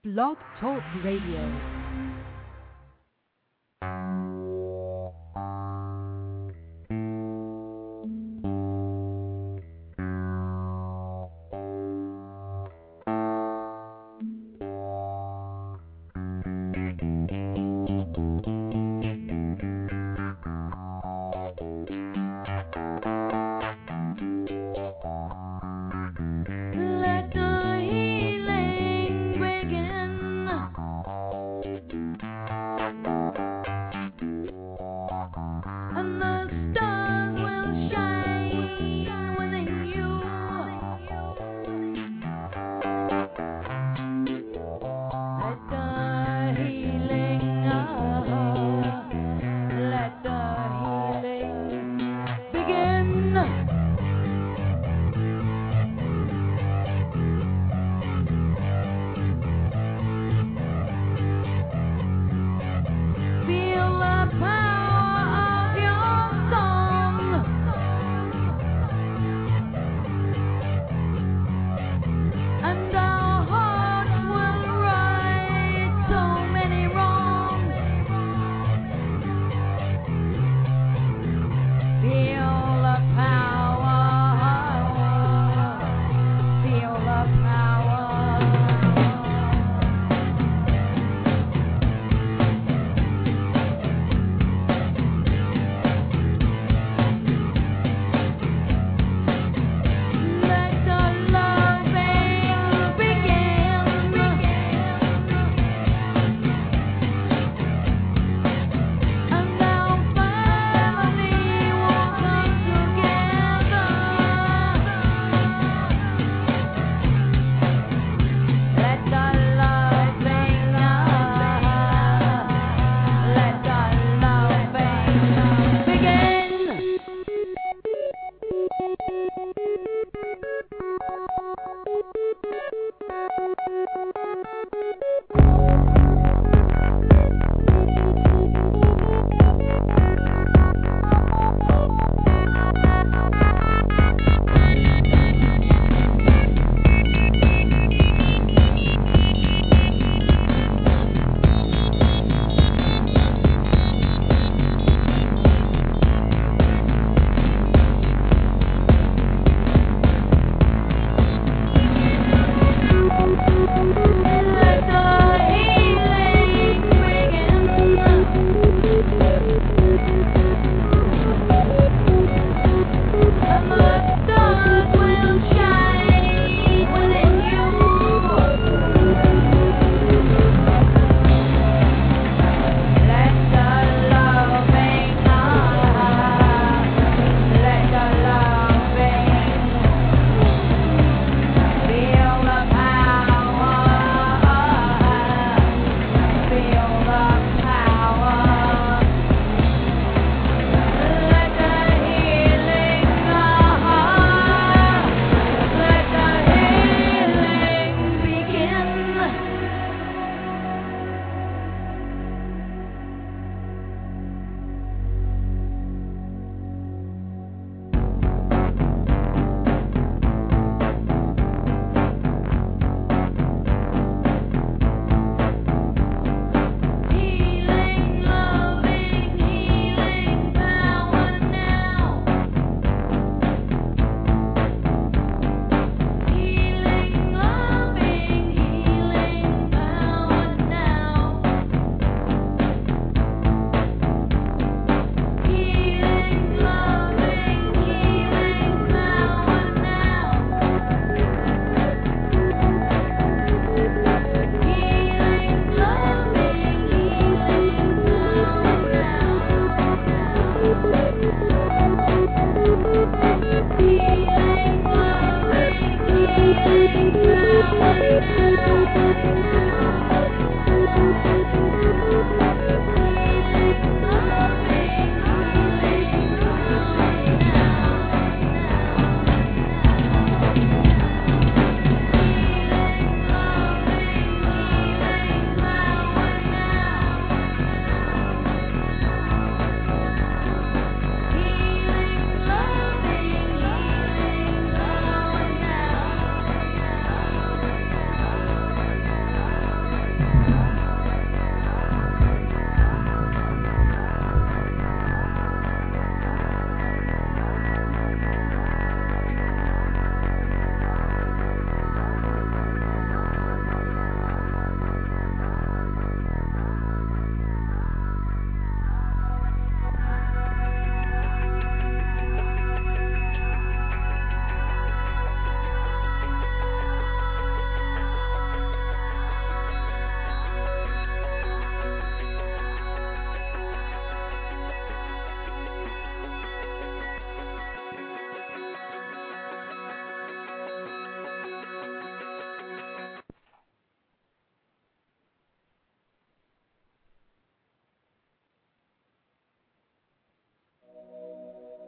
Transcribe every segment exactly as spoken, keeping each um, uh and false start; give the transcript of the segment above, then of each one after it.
Blog Talk Radio.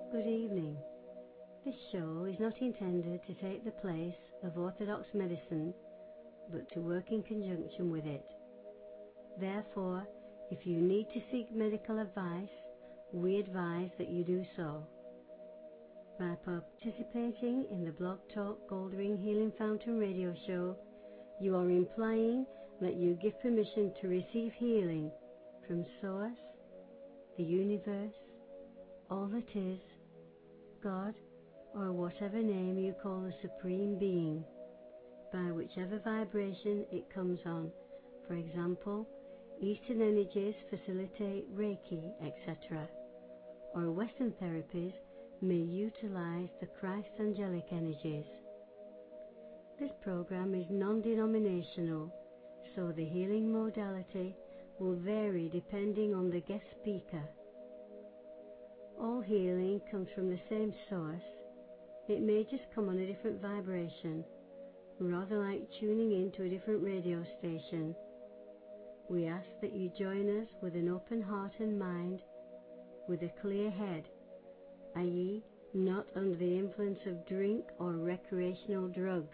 Good evening. This show is not intended to take the place of orthodox medicine, but to work in conjunction with it. Therefore, if you need to seek medical advice, we advise that you do so. By participating in the Blog Talk Goldring Healing Fountain radio show, you are implying that you give permission to receive healing from Source, the universe, all that is, God, or whatever name you call the Supreme Being, by whichever vibration it comes on. For example, Eastern energies facilitate Reiki, et cetera, or Western therapies may utilize the Christ angelic energies. This program is non-denominational, so the healing modality will vary depending on the guest speaker. All healing comes from the same source. It may just come on a different vibration, rather like tuning into a different radio station. We ask that you join us with an open heart and mind, with a clear head, that is, not under the influence of drink or recreational drugs.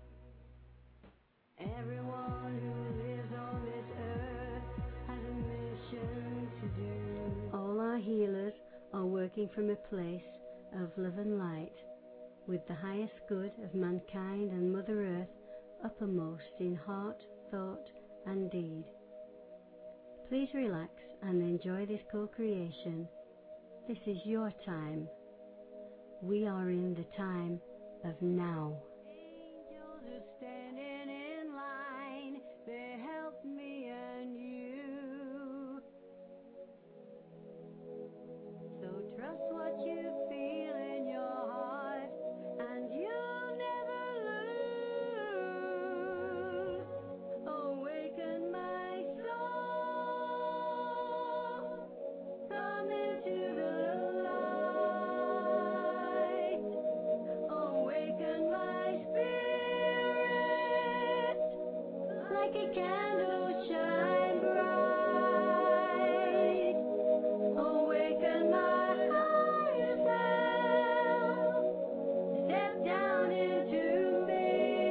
Everyone who lives on this earth has a mission to do. All our healers are working from a place of love and light, with the highest good of mankind and Mother Earth uppermost in heart, thought, and deed. Please relax and enjoy this co-creation. This is your time. We are in the time of now. Angels are standing in line. They help me and you. So trust what you feel in your heart, and you'll never lose. Awaken my soul. Come into the light. Awaken my spirit. Like a candle shine bright. Awaken my higher self. Step down into me.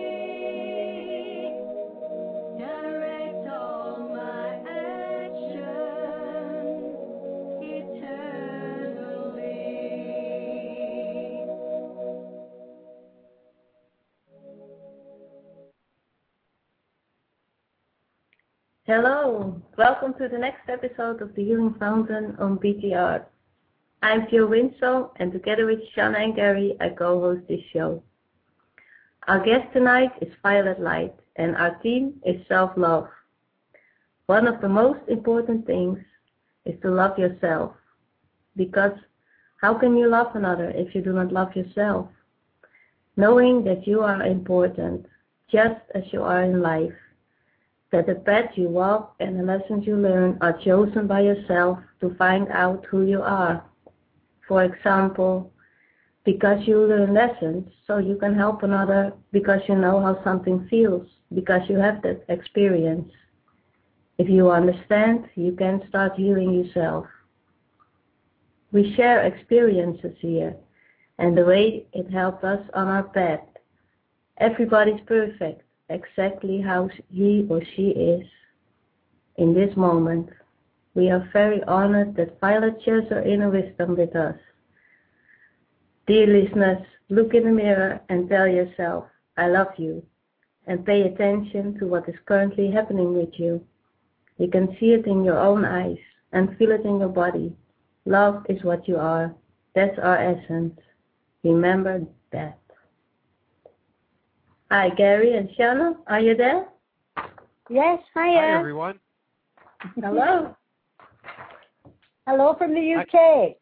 Direct all my actions eternally. Hello, welcome to the next episode of the Healing Fountain on B T R. I'm Jill Winslow, and together with Shanna and Gary, I co-host this show. Our guest tonight is Violet Light, and our theme is self-love. One of the most important things is to love yourself, because how can you love another if you do not love yourself? Knowing that you are important, just as you are in life, that the path you walk and the lessons you learn are chosen by yourself to find out who you are. For example, because you learn lessons so you can help another, because you know how something feels, because you have that experience. If you understand, you can start healing yourself. We share experiences here and the way it helped us on our path. Everybody's perfect, exactly how he or she is. In this moment, we are very honored that Violet shares her inner wisdom with us. Dear listeners, look in the mirror and tell yourself, I love you, and pay attention to what is currently happening with you. You can see it in your own eyes and feel it in your body. Love is what you are. That's our essence. Remember that. Hi, Gary and Shanna, are you there? Yes, hiya. Hi, everyone. Hello. Hello from the U K.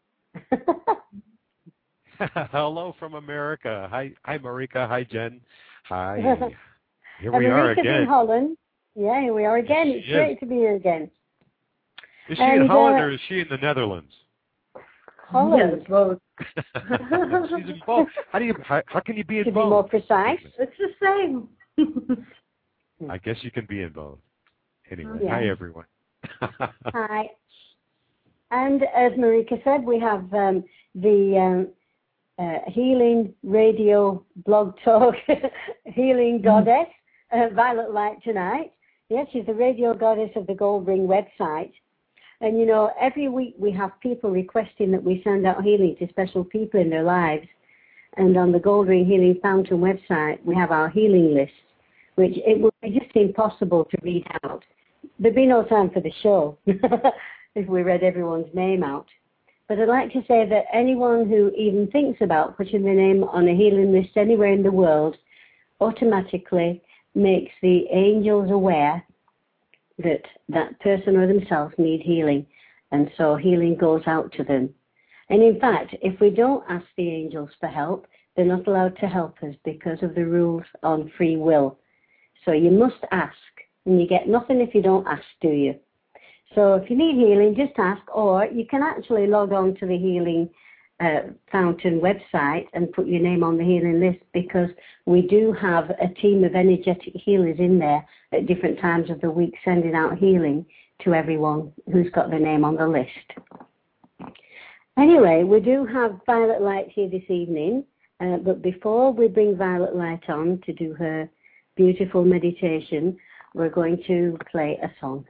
Hello from America. Hi, hi, Marika. Hi, Jen. Hi. Here and we are Marika's again. in Holland. Yeah, here we are again. Yes, It's she great is. to be here again. Is she and, in Holland uh, or is she in the Netherlands? Holland. Yes, both. She's in both. How do you? How, how can you be in To both? be more precise. It's the same. I guess you can be in both. Anyway, Yeah. hi everyone. Hi. And as Marika said, we have um, the um, uh, healing radio blog talk, healing goddess, uh, Violet Light tonight. Yes, she's the radio goddess of the Gold Ring website. And, you know, every week we have people requesting that we send out healing to special people in their lives. And on the Gold Ring Healing Fountain website, we have our healing list, which it would be just impossible to read out. There'd be no time for the show if we read everyone's name out. But I'd like to say that anyone who even thinks about putting their name on a healing list anywhere in the world automatically makes the angels aware that that person or themselves need healing. And so healing goes out to them. And in fact, if we don't ask the angels for help, they're not allowed to help us because of the rules on free will. So you must ask, and you get nothing if you don't ask, do you? So if you need healing, just ask, or you can actually log on to the Healing uh, Fountain website and put your name on the healing list, because we do have a team of energetic healers in there at different times of the week sending out healing to everyone who's got their name on the list. Anyway, we do have Violet Light here this evening, uh, but before we bring Violet Light on to do her beautiful meditation, we're going to play a song.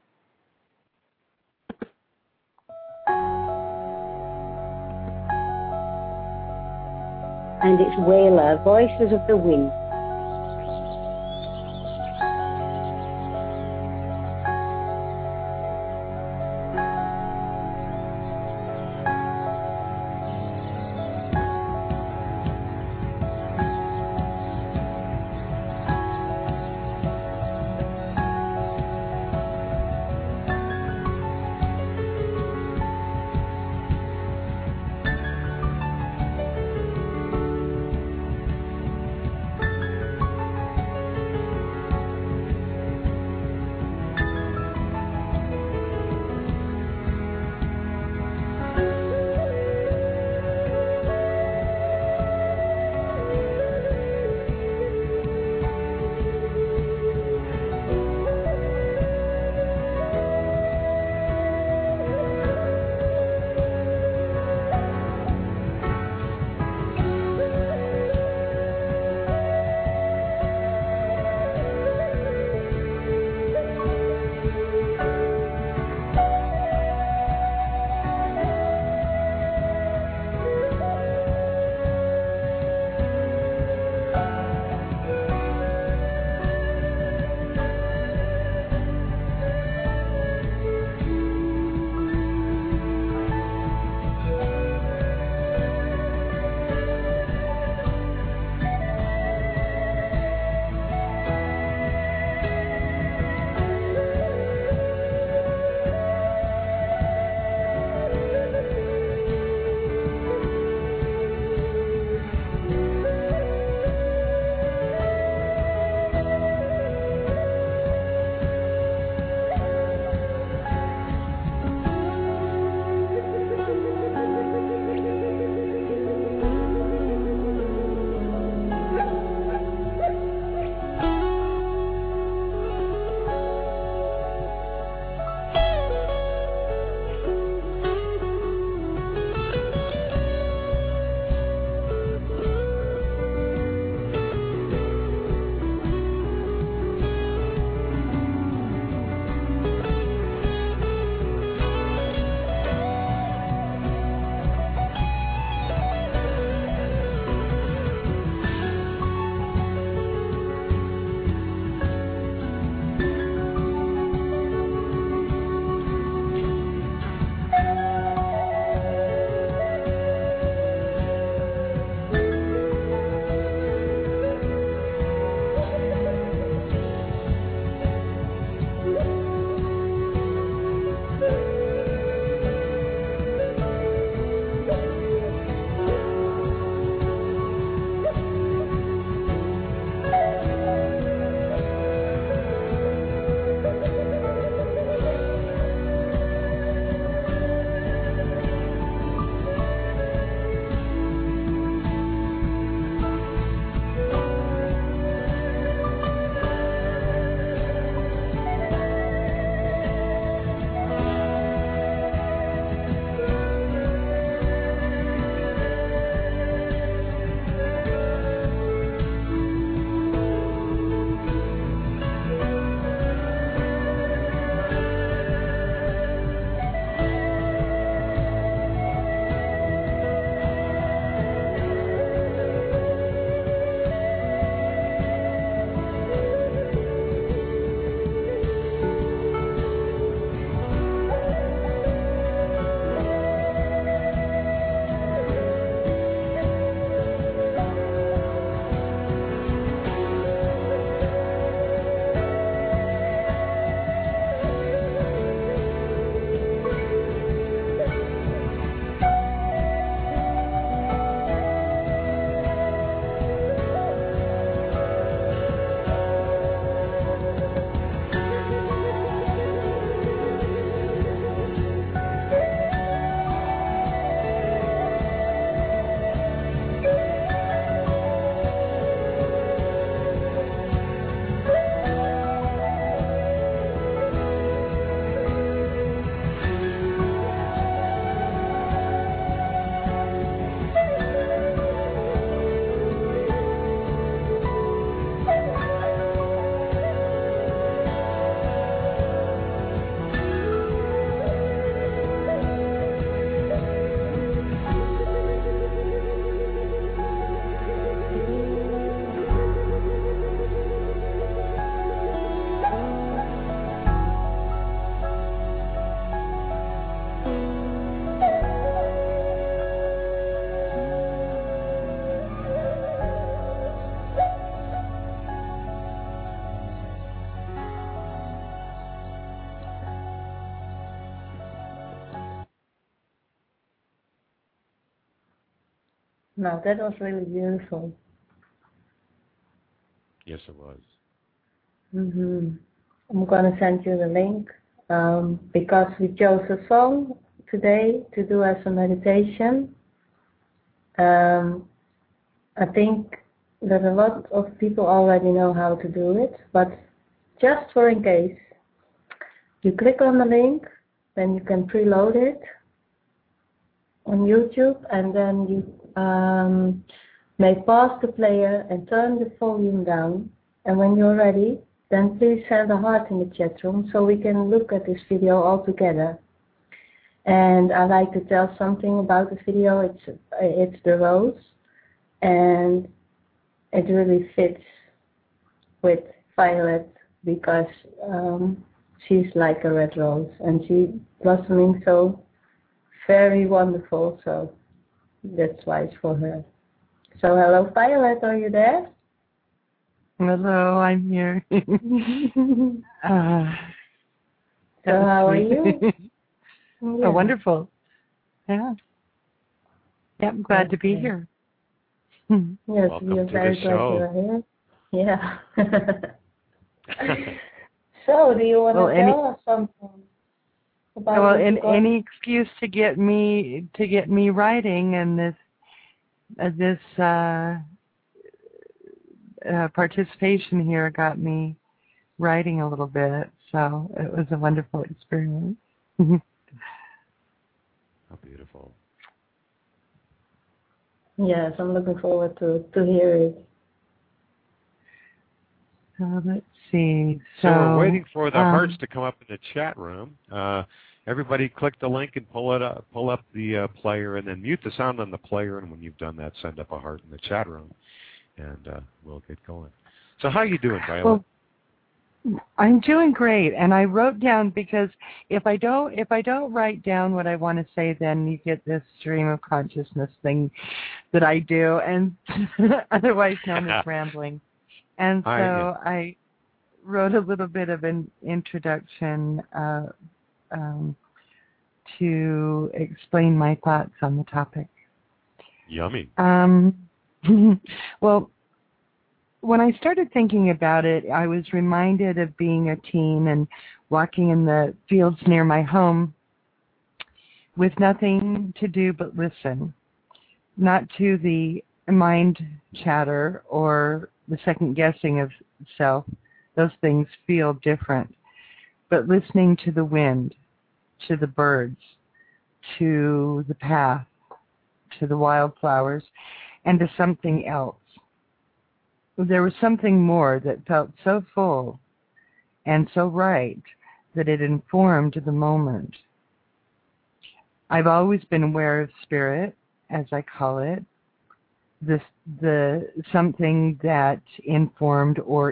And it's Wailer, Voices of the Wind. No, that was really beautiful. Yes, it was. Mm-hmm. I'm going to send you the link um, because we chose a song today to do as a meditation. Um, I think that a lot of people already know how to do it, but just for in case, you click on the link, then you can preload it on YouTube, and then you um, may pause the player and turn the volume down. And when you're ready, then please send a heart in the chat room so we can look at this video all together. And I like to tell something about the video. It's it's the rose, and it really fits with Violet because um, she's like a red rose and she's blossoming so very wonderful. So that's why it's for her. So hello, Violet, are you there? Hello, I'm here. uh, so how are you? Yeah. Oh, wonderful. Yeah. Yeah, I'm glad okay. to be here. Yes, Welcome we are to very the glad show. you are here. Yeah. So, do you want well, to any, tell us something about well, in, any excuse to get me to get me writing, and this uh, this uh, uh, participation here got me writing a little bit. So it was a wonderful experience. How beautiful. Yes, I'm looking forward to, to hear it. So let's see. So, so we're waiting for the um, hearts to come up in the chat room. Uh, everybody click the link and pull it up, pull up the uh, player, and then mute the sound on the player. And when you've done that, send up a heart in the chat room, and uh, we'll get going. So how are you doing, Violet? Well, I'm doing great, and I wrote down because if I don't if I don't write down what I want to say, then you get this stream of consciousness thing that I do, and otherwise known as rambling. And so I, I wrote a little bit of an introduction uh, um, to explain my thoughts on the topic. Yummy. Um, well. When I started thinking about it, I was reminded of being a teen and walking in the fields near my home with nothing to do but listen, not to the mind chatter or the second guessing of self. Those things feel different. But listening to the wind, to the birds, to the path, to the wildflowers, and to something else. There was something more that felt so full and so right that it informed the moment. I've always been aware of spirit, as I call it, this, the something that informed or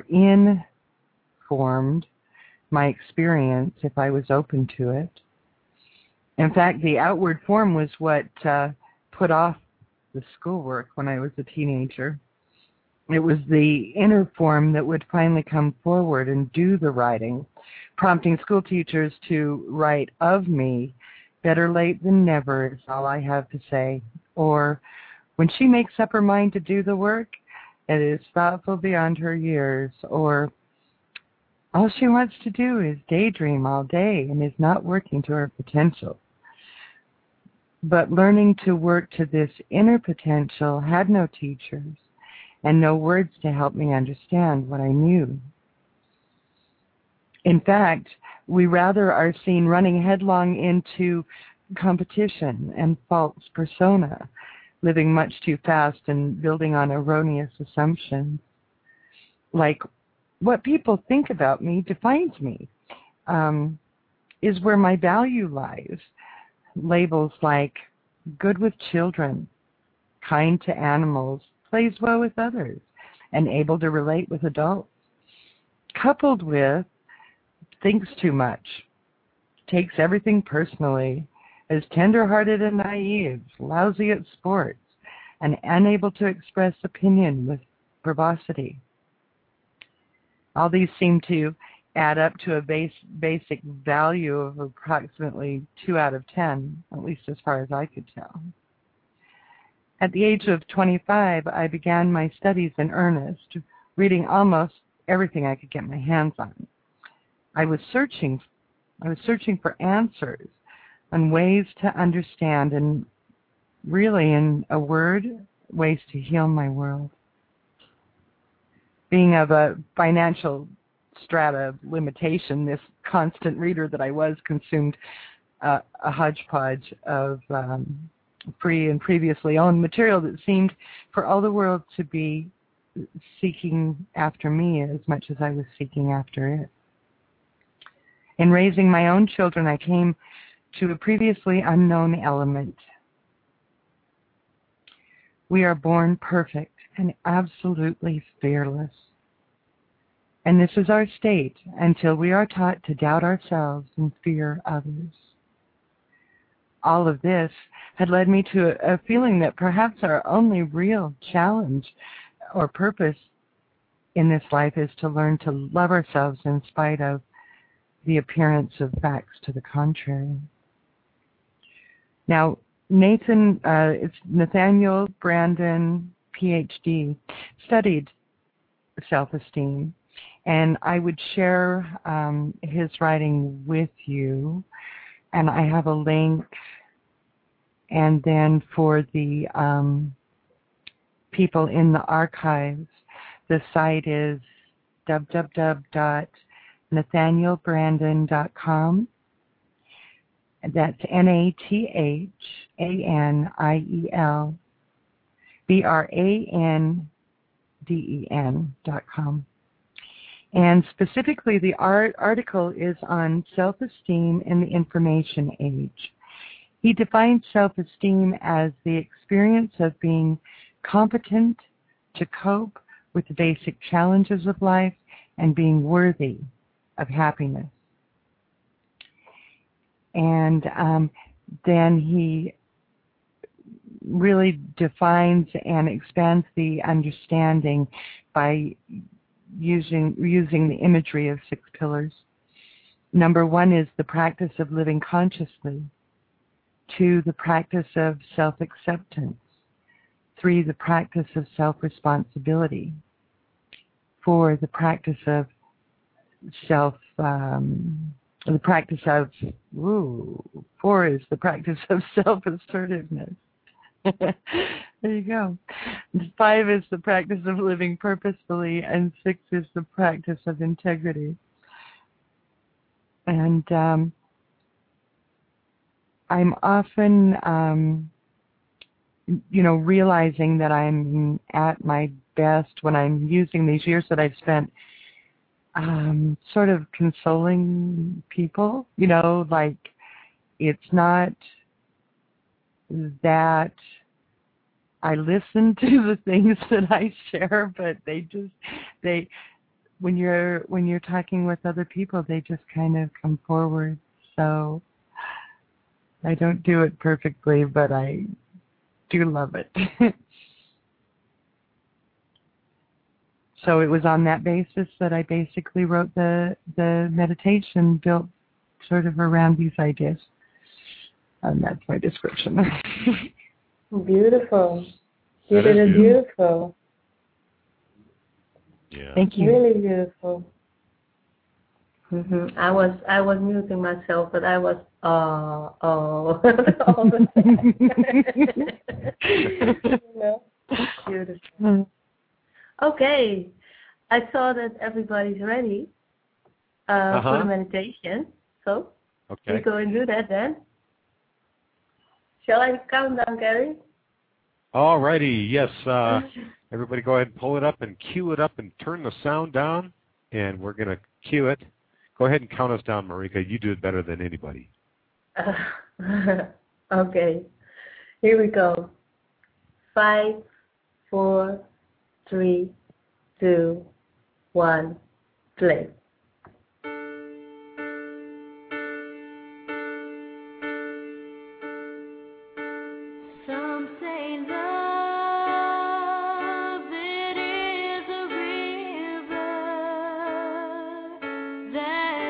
informed my experience if I was open to it. In fact, the outward form was what uh, put off the schoolwork when I was a teenager. It was the inner form that would finally come forward and do the writing, prompting school teachers to write of me, better late than never is all I have to say. Or, when she makes up her mind to do the work, it is thoughtful beyond her years. Or, all she wants to do is daydream all day and is not working to her potential. But learning to work to this inner potential had no teachers and no words to help me understand what I knew. In fact, we rather are seen running headlong into competition and false persona, living much too fast and building on erroneous assumptions. Like, what people think about me defines me, um, is where my value lies. Labels like good with children, kind to animals, plays well with others, and able to relate with adults, coupled with thinks too much, takes everything personally, is tender-hearted and naive, lousy at sports, and unable to express opinion with verbosity. All these seem to add up to a base, basic value of approximately two out of ten, at least as far as I could tell. At the age of twenty-five, I began my studies in earnest, reading almost everything I could get my hands on. I was searching, I was searching for answers on ways to understand and really, in a word, ways to heal my world. Being of a financial strata limitation, this constant reader that I was consumed uh, a hodgepodge of um, free and previously owned material that seemed for all the world to be seeking after me as much as I was seeking after it. In raising my own children, I came to a previously unknown element. We are born perfect and absolutely fearless. And this is our state until we are taught to doubt ourselves and fear others. All of this had led me to a, a feeling that perhaps our only real challenge or purpose in this life is to learn to love ourselves in spite of the appearance of facts to the contrary. Now, Nathan, uh, it's Nathaniel Branden, P H D, studied self-esteem, and I would share um, his writing with you, and I have a link, and then for the um, people in the archives, the site is w w w dot nathaniel branden dot com. That's N A T H A N I E L B R A N D E N dot com. And specifically, the art article is on self-esteem in the information age. He defines self-esteem as the experience of being competent to cope with the basic challenges of life and being worthy of happiness. And um, then he really defines and expands the understanding by using using the imagery of six pillars. Number one is the practice of living consciously. Two, the practice of self-acceptance. Three, the practice of self-responsibility. Four, the practice of self um, The practice of, ooh, four is the practice of self-assertiveness. There you go. Five is the practice of living purposefully, and six is the practice of integrity. And um, I'm often, um, you know, realizing that I'm at my best when I'm using these years that I've spent Um, sort of consoling people, you know, like it's not that I listen to the things that I share, but they just, they, when you're, when you're talking with other people, they just kind of come forward. So I don't do it perfectly, but I do love it. So it was on that basis that I basically wrote the, the meditation built sort of around these ideas. And that's my description. Beautiful. You did it beautiful. Yeah. Thank you. Really beautiful. Mm-hmm. I was I was muting myself, but I was oh oh all the time. You know? Beautiful. Okay, I saw that everybody's ready uh, uh-huh. for the meditation. So, okay. we go and do that then. Shall I count down, Gary? All righty. Yes. Uh, everybody go ahead and pull it up and cue it up and turn the sound down. And we're going to cue it. Go ahead and count us down, Marika. You do it better than anybody. Uh, okay. Here we go. Five, four, three, two, one, play. Some say love, it is a river that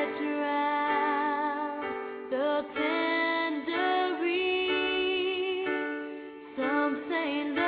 drowns the tender reed. Some say love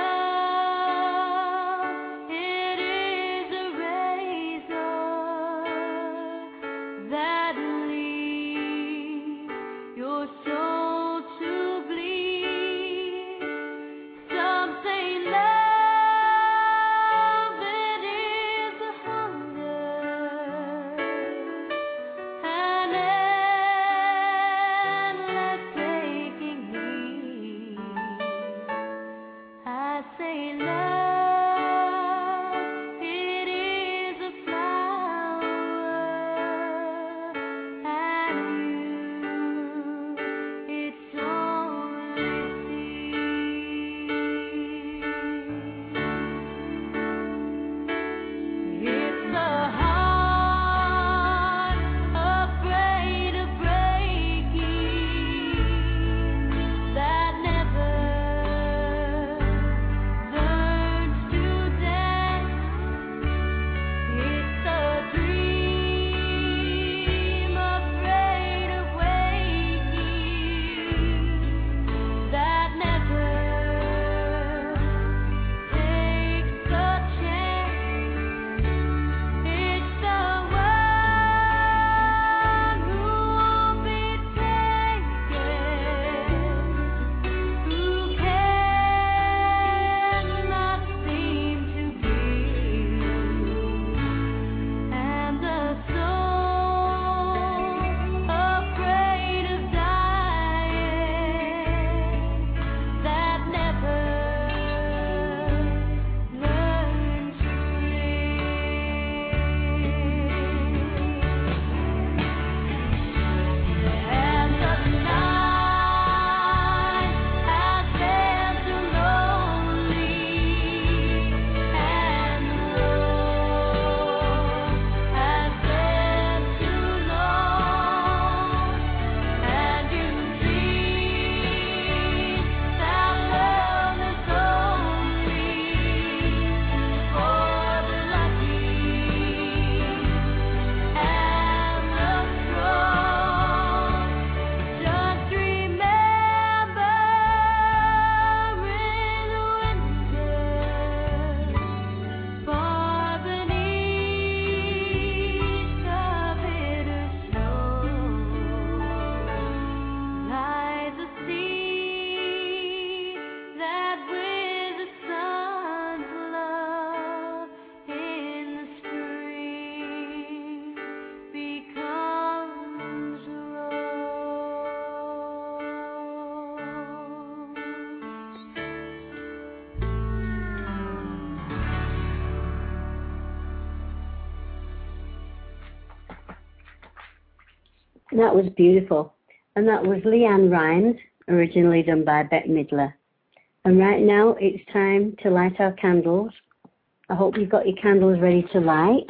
That was beautiful. And that was Leanne Rhymes, originally done by Bette Midler. And right now it's time to light our candles. I hope you've got your candles ready to light.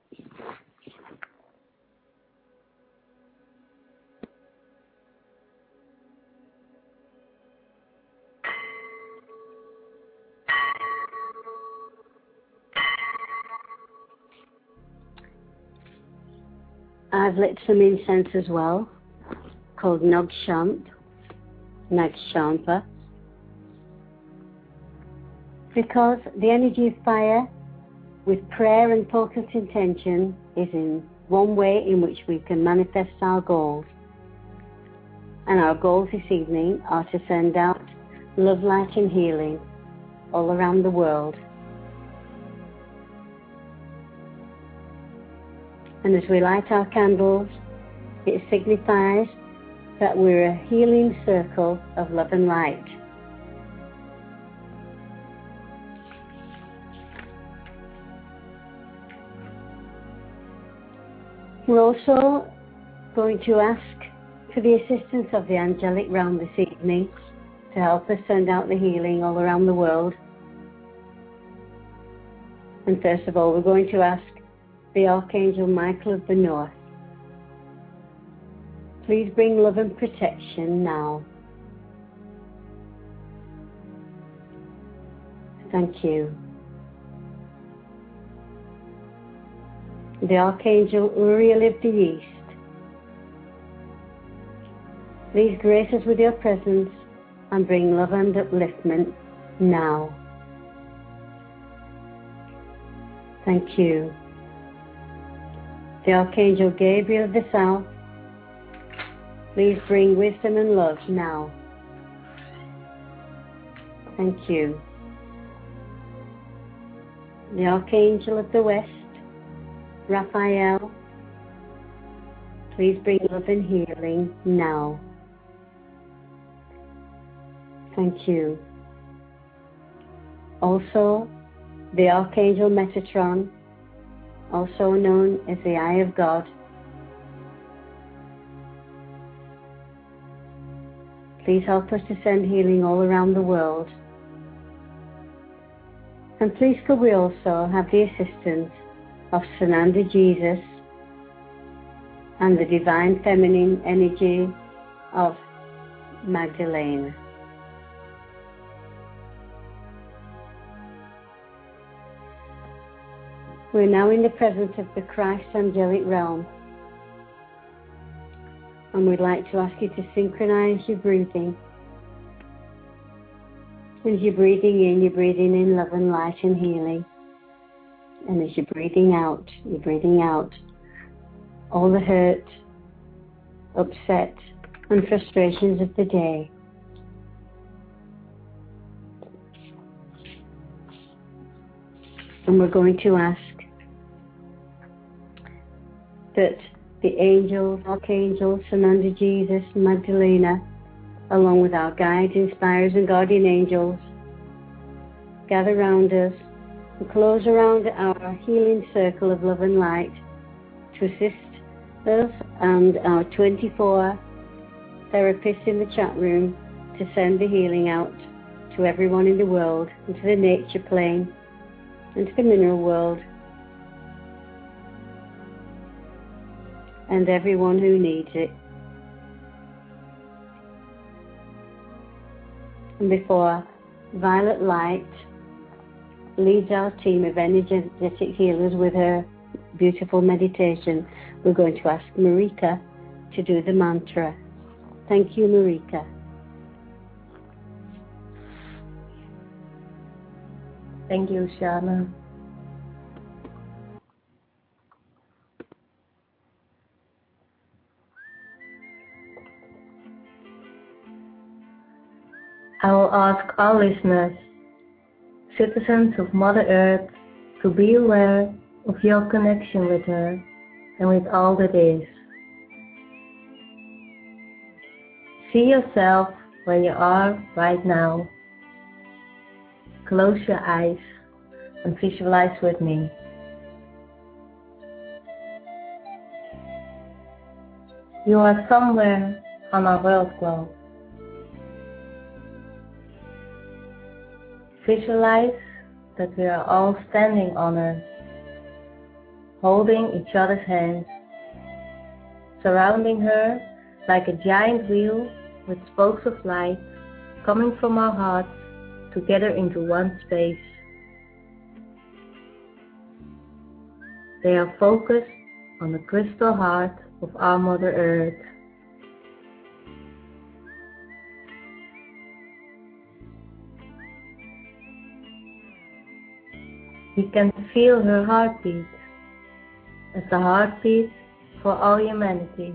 I've lit some incense as well, called Nag Shamp, Nag Shampa, because the energy of fire with prayer and focused intention is in one way in which we can manifest our goals. And our goals this evening are to send out love, light and healing all around the world. And as we light our candles, it signifies that we're a healing circle of love and light. We're also going to ask for the assistance of the angelic realm this evening to help us send out the healing all around the world. And first of all, we're going to ask the Archangel Michael of the North. Please bring love and protection now. Thank you. The Archangel Uriel of the East. Please grace us with your presence and bring love and upliftment now. Thank you. The Archangel Gabriel of the South. Please bring wisdom and love now. Thank you. The Archangel of the West, Raphael. Please bring love and healing now. Thank you. Also, the Archangel Metatron, also known as the Eye of God. Please help us to send healing all around the world. And please could we also have the assistance of Sananda Jesus and the divine feminine energy of Magdalena. We're now in the presence of the Christ angelic realm, and we'd like to ask you to synchronize your breathing. As you're breathing in, you're breathing in love and light and healing. And as you're breathing out, you're breathing out all the hurt, upset, and frustrations of the day. And we're going to ask that the angels, archangels, Sananda Jesus, Magdalena, along with our guides, inspirers, and guardian angels, gather around us and close around our healing circle of love and light to assist us and our twenty-four therapists in the chat room to send the healing out to everyone in the world, and to the nature plane, and to the mineral world, and everyone who needs it. And before Violet Light leads our team of energetic healers with her beautiful meditation, we're going to ask Marika to do the mantra. Thank you, Marika. Thank you, Shana. I will ask all listeners, citizens of Mother Earth, to be aware of your connection with her and with all that is. See yourself where you are right now. Close your eyes and visualize with me. You are somewhere on our world globe. Visualize that we are all standing on Earth, holding each other's hands, surrounding her like a giant wheel with spokes of light coming from our hearts together into one space. They are focused on the crystal heart of our Mother Earth. We can feel her heartbeat as the heartbeat for all humanity.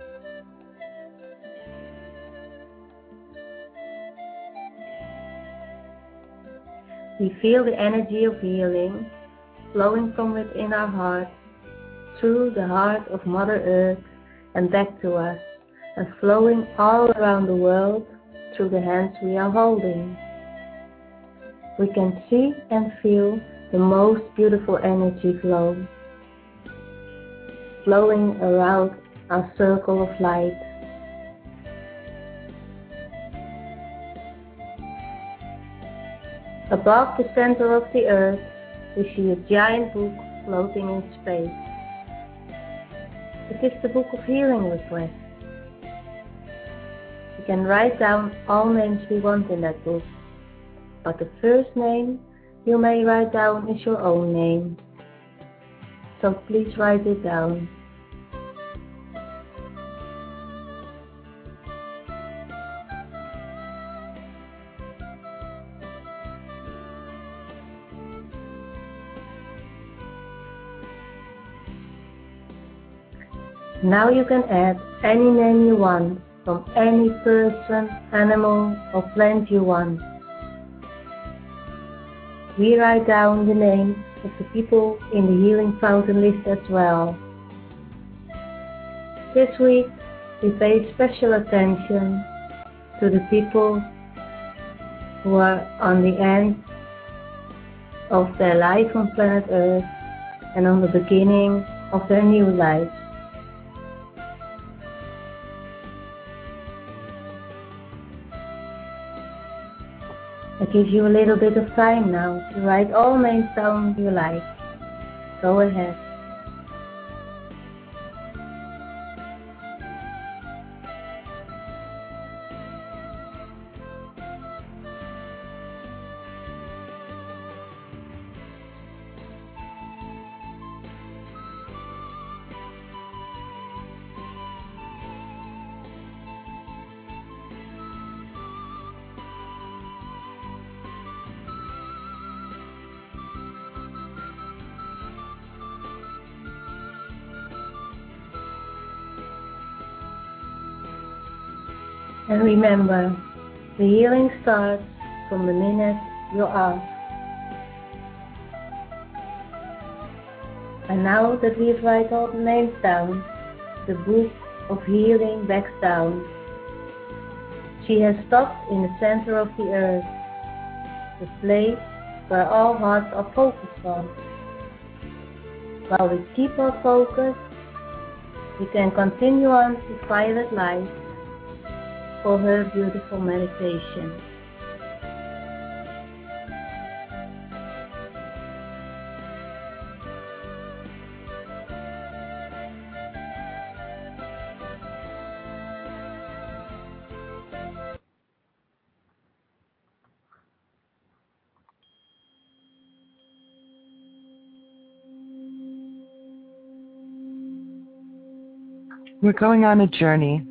We feel the energy of healing flowing from within our heart through the heart of Mother Earth and back to us, and flowing all around the world through the hands we are holding. We can see and feel the most beautiful energy flow, flowing around our circle of light. Above the center of the earth, we see a giant book floating in space. It is the Book of Healing Requests. We can write down all names we want in that book, but the first name you may write down is your own name. So please write it down. Now you can add any name you want from any person, animal or plant you want. We write down the names of the people in the Healing Fountain list as well. This week we pay special attention to the people who are on the end of their life on planet Earth and on the beginning of their new life. I give you a little bit of time now to write all names down you like. Go ahead. And remember, the healing starts from the minute you ask. And now that we've written all the names down, the Book of Healing backs down. She has stopped in the center of the earth, the place where all hearts are focused on. While we keep our focus, we can continue on to violet light for her beautiful meditation. We're going on a journey.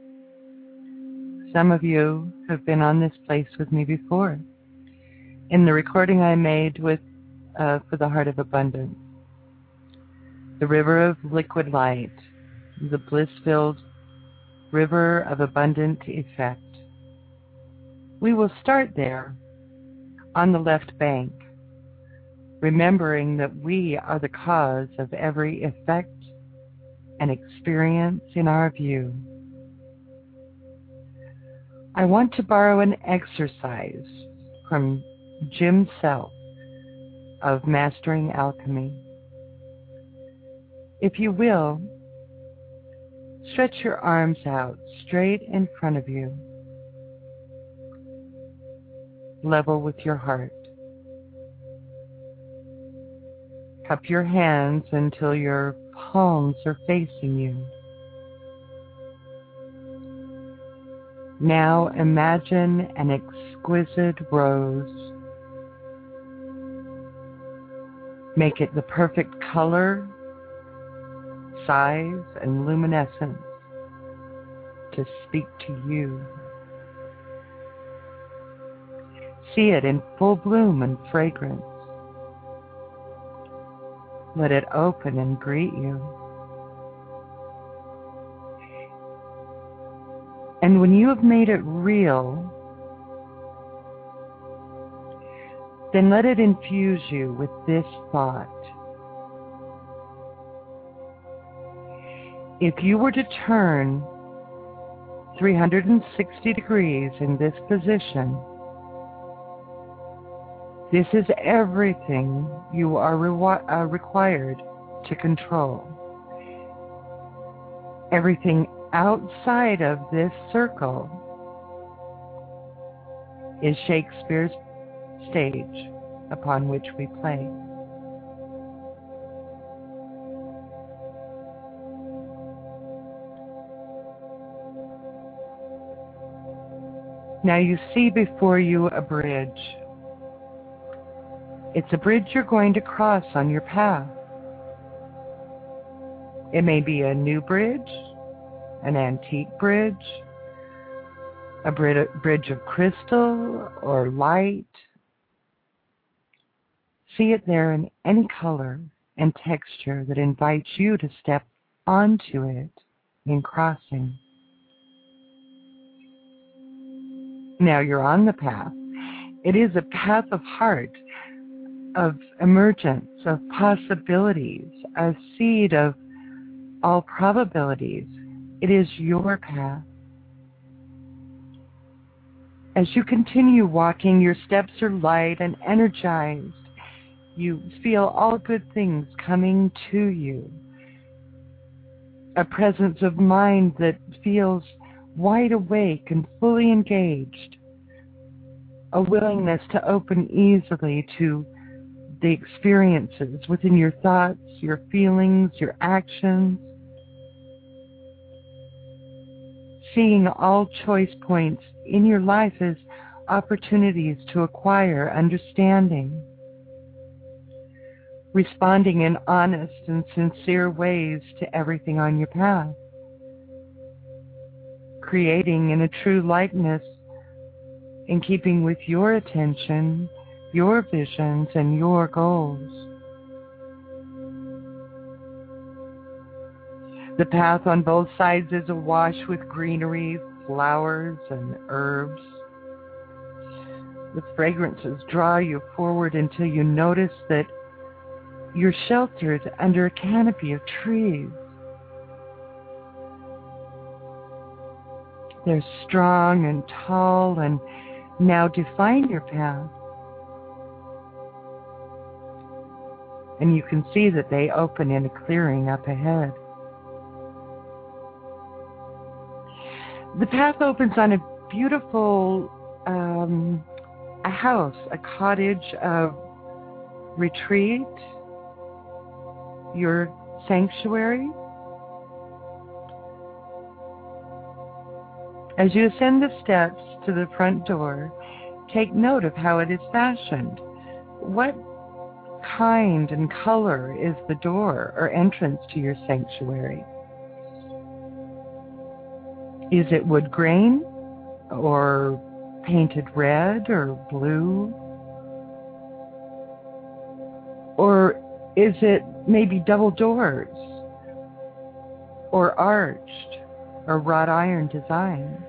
Some of you have been on this place with me before, in the recording I made with uh, for the Heart of Abundance. The river of liquid light, the bliss-filled river of abundant effect. We will start there, on the left bank, remembering that we are the cause of every effect and experience in our view. I want to borrow an exercise from Jim Self of Mastering Alchemy. If you will, Stretch your arms out straight in front of you, level with your heart. Cup your hands until your palms are facing you. Now imagine an exquisite rose. Make it the perfect color, size, and luminescence to speak to you. See it in full bloom and fragrance. Let it open and greet you. And when you have made it real, then let it infuse you with this thought. If you were to turn three hundred sixty degrees in this position, this is everything you are re- uh, required to control. Everything outside of this circle is Shakespeare's stage upon which we play. Now you see before you a bridge. It's a bridge you're going to cross on your path. It may be a new bridge, an antique bridge, a bridge of crystal or light. See it there in any color and texture that invites you to step onto it in crossing. Now you're on the path. It is a path of heart, of emergence, of possibilities, a seed of all probabilities. It is your path. As you continue walking, your steps are light and energized. You feel all good things coming to you. A presence of mind that feels wide awake and fully engaged. A willingness to open easily to the experiences within your thoughts, your feelings, your actions. Seeing all choice points in your life as opportunities to acquire understanding. Responding in honest and sincere ways to everything on your path. Creating in a true likeness in keeping with your attention, your visions, and your goals. The path on both sides is awash with greenery, flowers, and herbs. The fragrances draw you forward until you notice that you're sheltered under a canopy of trees. They're strong and tall and now define your path. And you can see that they open in a clearing up ahead. The path opens on a beautiful um, a house, a cottage of retreat, your sanctuary. As you ascend the steps to the front door, take note of how it is fashioned. What kind and color is the door or entrance to your sanctuary? Is it wood grain or painted red or blue? Or is it maybe double doors or arched or wrought iron design?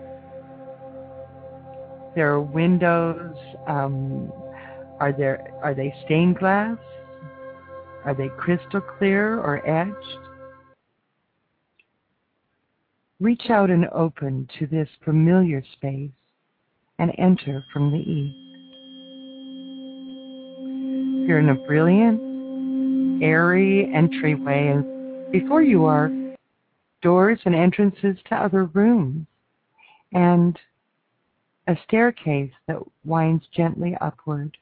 There are windows. Um, are there are they stained glass? Are they crystal clear or etched? Reach out and open to this familiar space and enter from the east. You're in a brilliant, airy entryway, and before you are doors and entrances to other rooms, and a staircase that winds gently upward.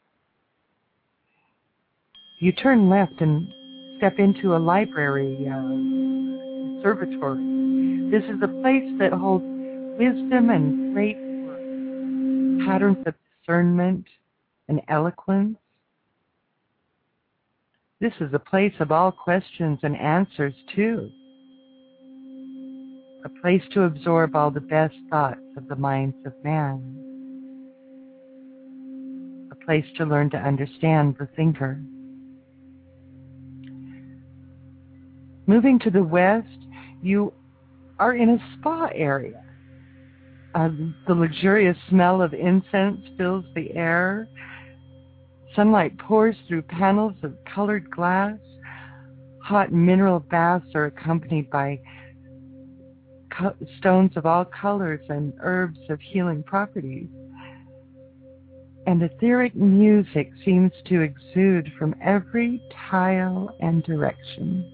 You turn left and step into a library, uh, observatory. This is a place that holds wisdom and great work, patterns of discernment and eloquence. This is a place of all questions and answers, too. A place to absorb all the best thoughts of the minds of man. A place to learn to understand the thinker. Moving to the west, you are in a spa area. Uh, the luxurious smell of incense fills the air. Sunlight pours through panels of colored glass. Hot mineral baths are accompanied by co- stones of all colors and herbs of healing properties. And etheric music seems to exude from every tile and direction.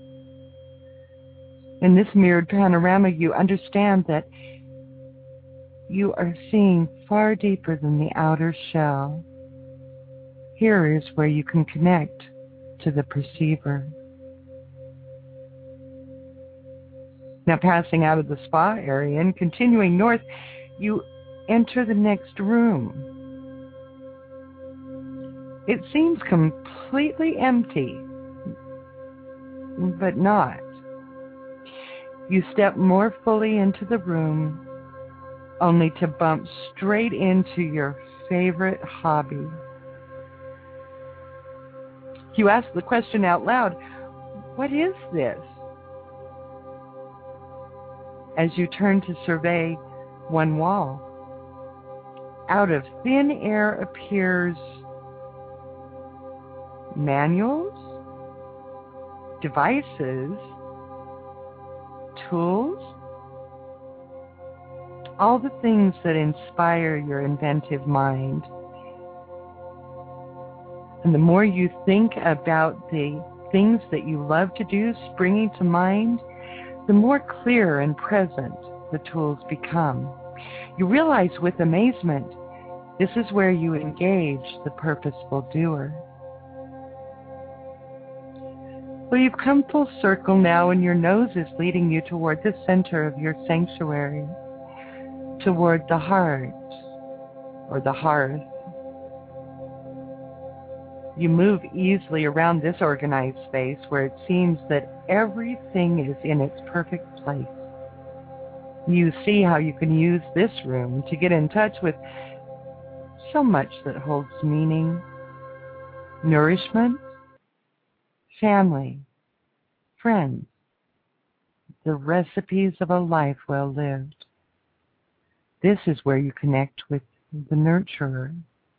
In this mirrored panorama, you understand that you are seeing far deeper than the outer shell. Here is where you can connect to the perceiver. Now, passing out of the spa area and continuing north, you enter the next room. It seems completely empty, but not. You step more fully into the room, only to bump straight into your favorite hobby. You ask the question out loud, what is this? As you turn to survey one wall, out of thin air appears manuals, devices, tools, all the things that inspire your inventive mind. And the more you think about the things that you love to do springing to mind, the more clear and present the tools become. You realize with amazement, this is where you engage the purposeful doer. Well, you've come full circle now, and your nose is leading you toward the center of your sanctuary, toward the heart, or the hearth. You move easily around this organized space where it seems that everything is in its perfect place. You see how you can use this room to get in touch with so much that holds meaning, nourishment, family, friends, the recipes of a life well lived. This is where you connect with the nurturer.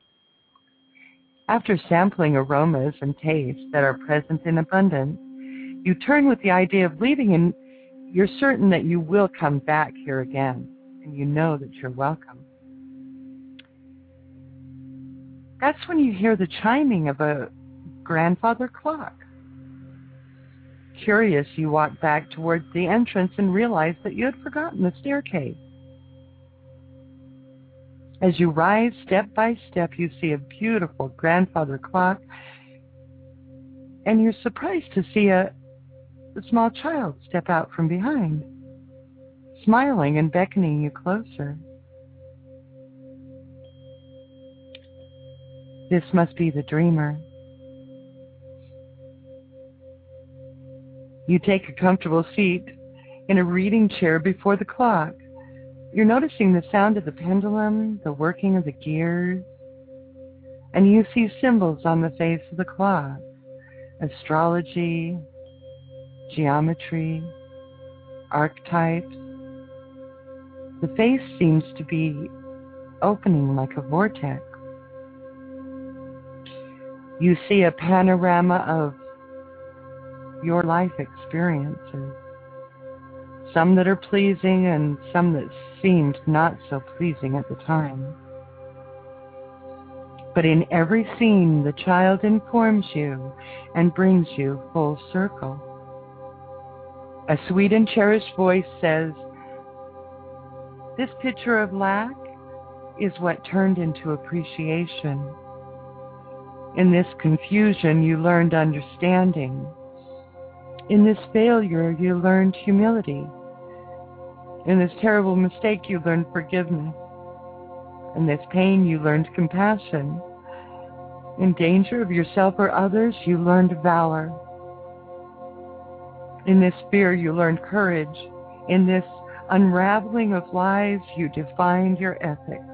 After sampling aromas and tastes that are present in abundance, you turn with the idea of leaving, and you're certain that you will come back here again, and you know that you're welcome. That's when you hear the chiming of a grandfather clock. Curious, you walk back towards the entrance and realize that you had forgotten the staircase. As you rise step by step, you see a beautiful grandfather clock, and you're surprised to see a, a small child step out from behind, smiling and beckoning you closer. This must be the dreamer. You take a comfortable seat in a reading chair before the clock. You're noticing the sound of the pendulum, the working of the gears, and you see symbols on the face of the clock, astrology, geometry, archetypes. The face seems to be opening like a vortex. You see a panorama of your life experiences, some that are pleasing and some that seemed not so pleasing at the time. But in every scene, the child informs you and brings you full circle. A sweet and cherished voice says, "This picture of lack is what turned into appreciation. In this confusion, you learned understanding. In this failure, you learned humility. In this terrible mistake, you learned forgiveness. In this pain, you learned compassion. In danger of yourself or others, you learned valor. In this fear, you learned courage. In this unraveling of lies, you defined your ethics.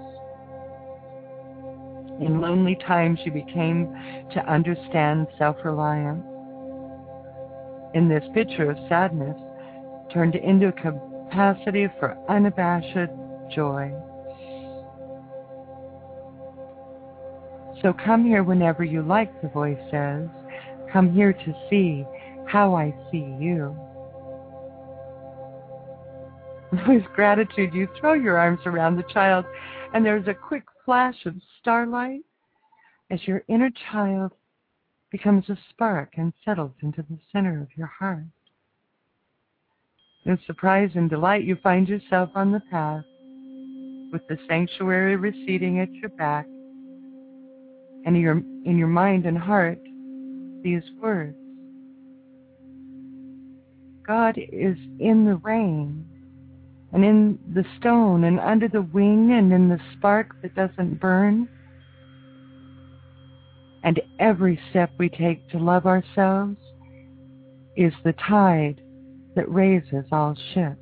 In lonely times, you became to understand self-reliance. In this picture of sadness, turned into capacity for unabashed joy. So come here whenever you like," the voice says. "Come here to see how I see you." With gratitude, you throw your arms around the child, and there's a quick flash of starlight as your inner child becomes a spark and settles into the center of your heart. In surprise and delight, you find yourself on the path with the sanctuary receding at your back, and in your, in your mind and heart, these words: God is in the rain, and in the stone, and under the wing, and in the spark that doesn't burn. And every step we take to love ourselves is the tide that raises all ships.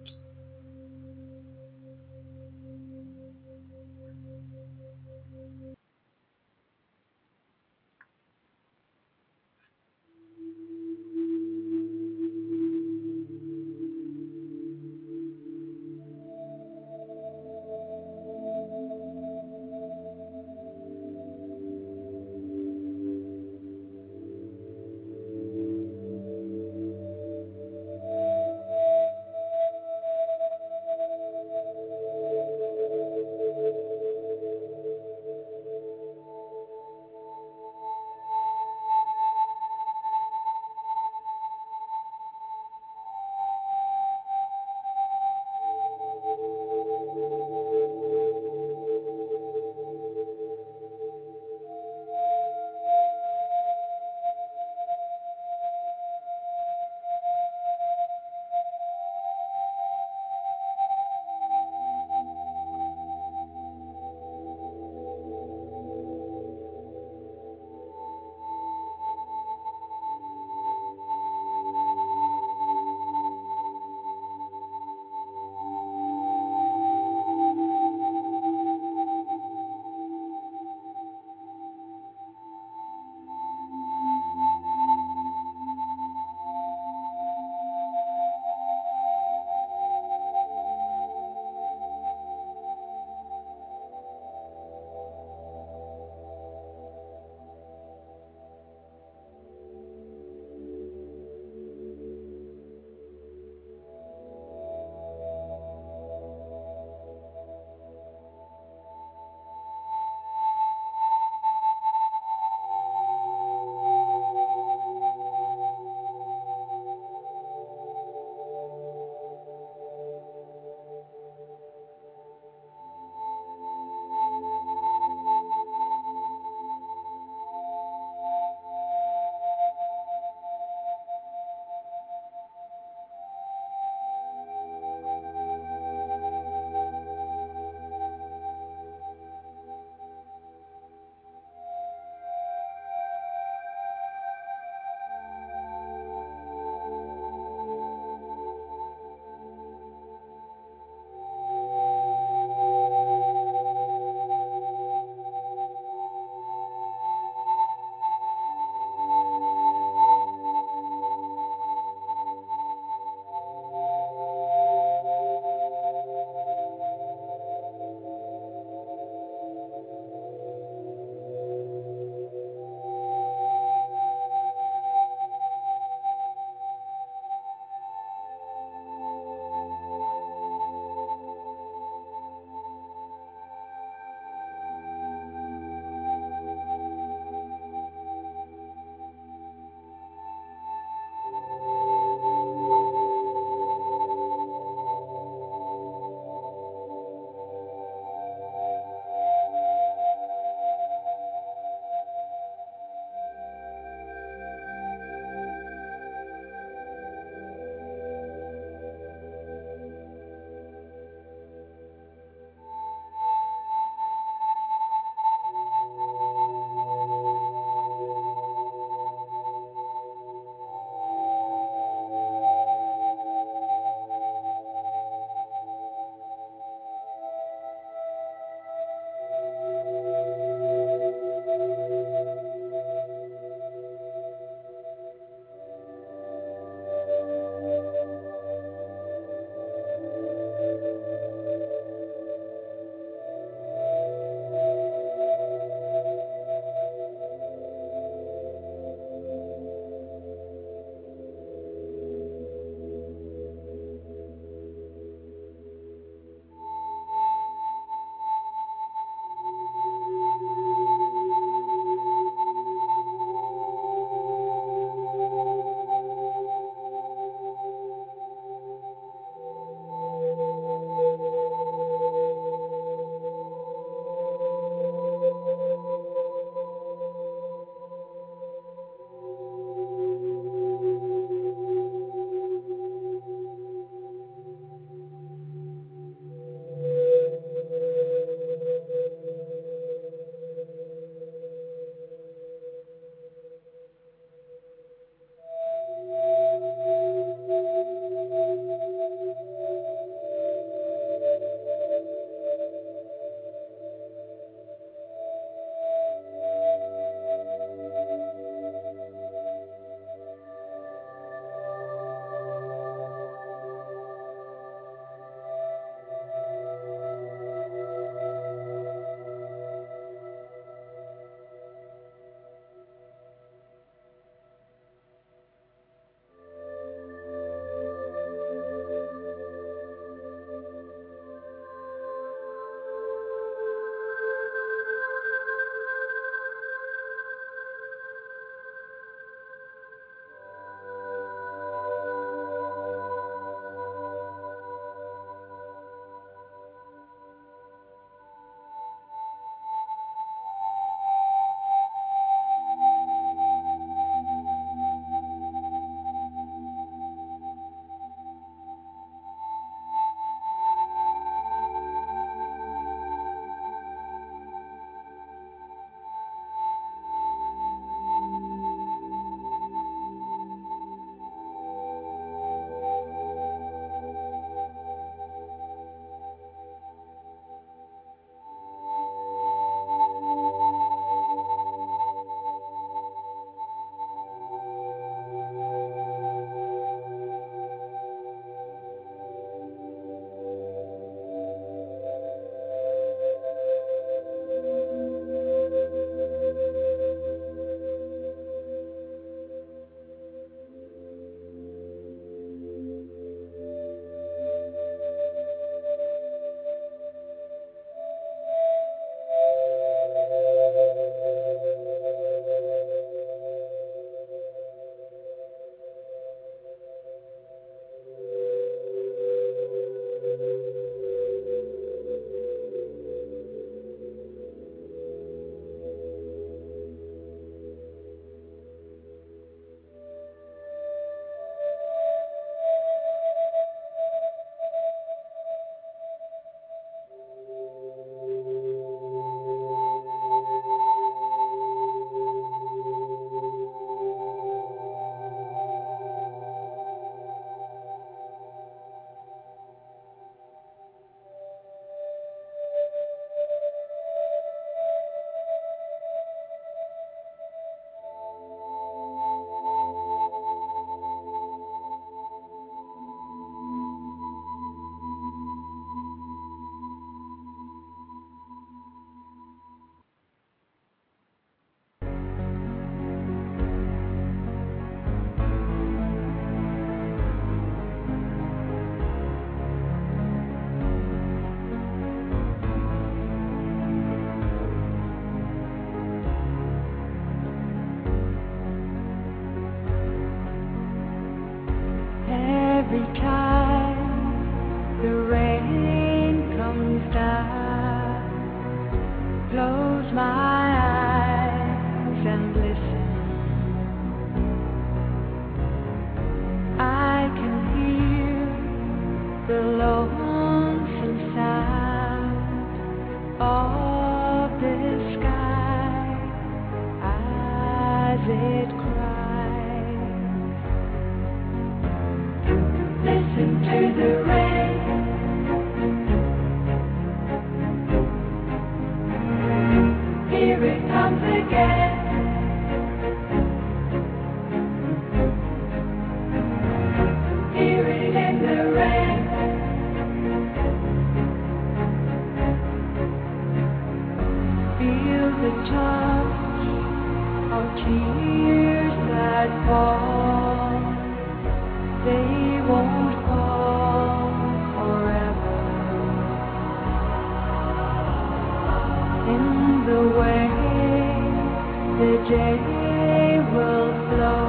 the way the day will flow.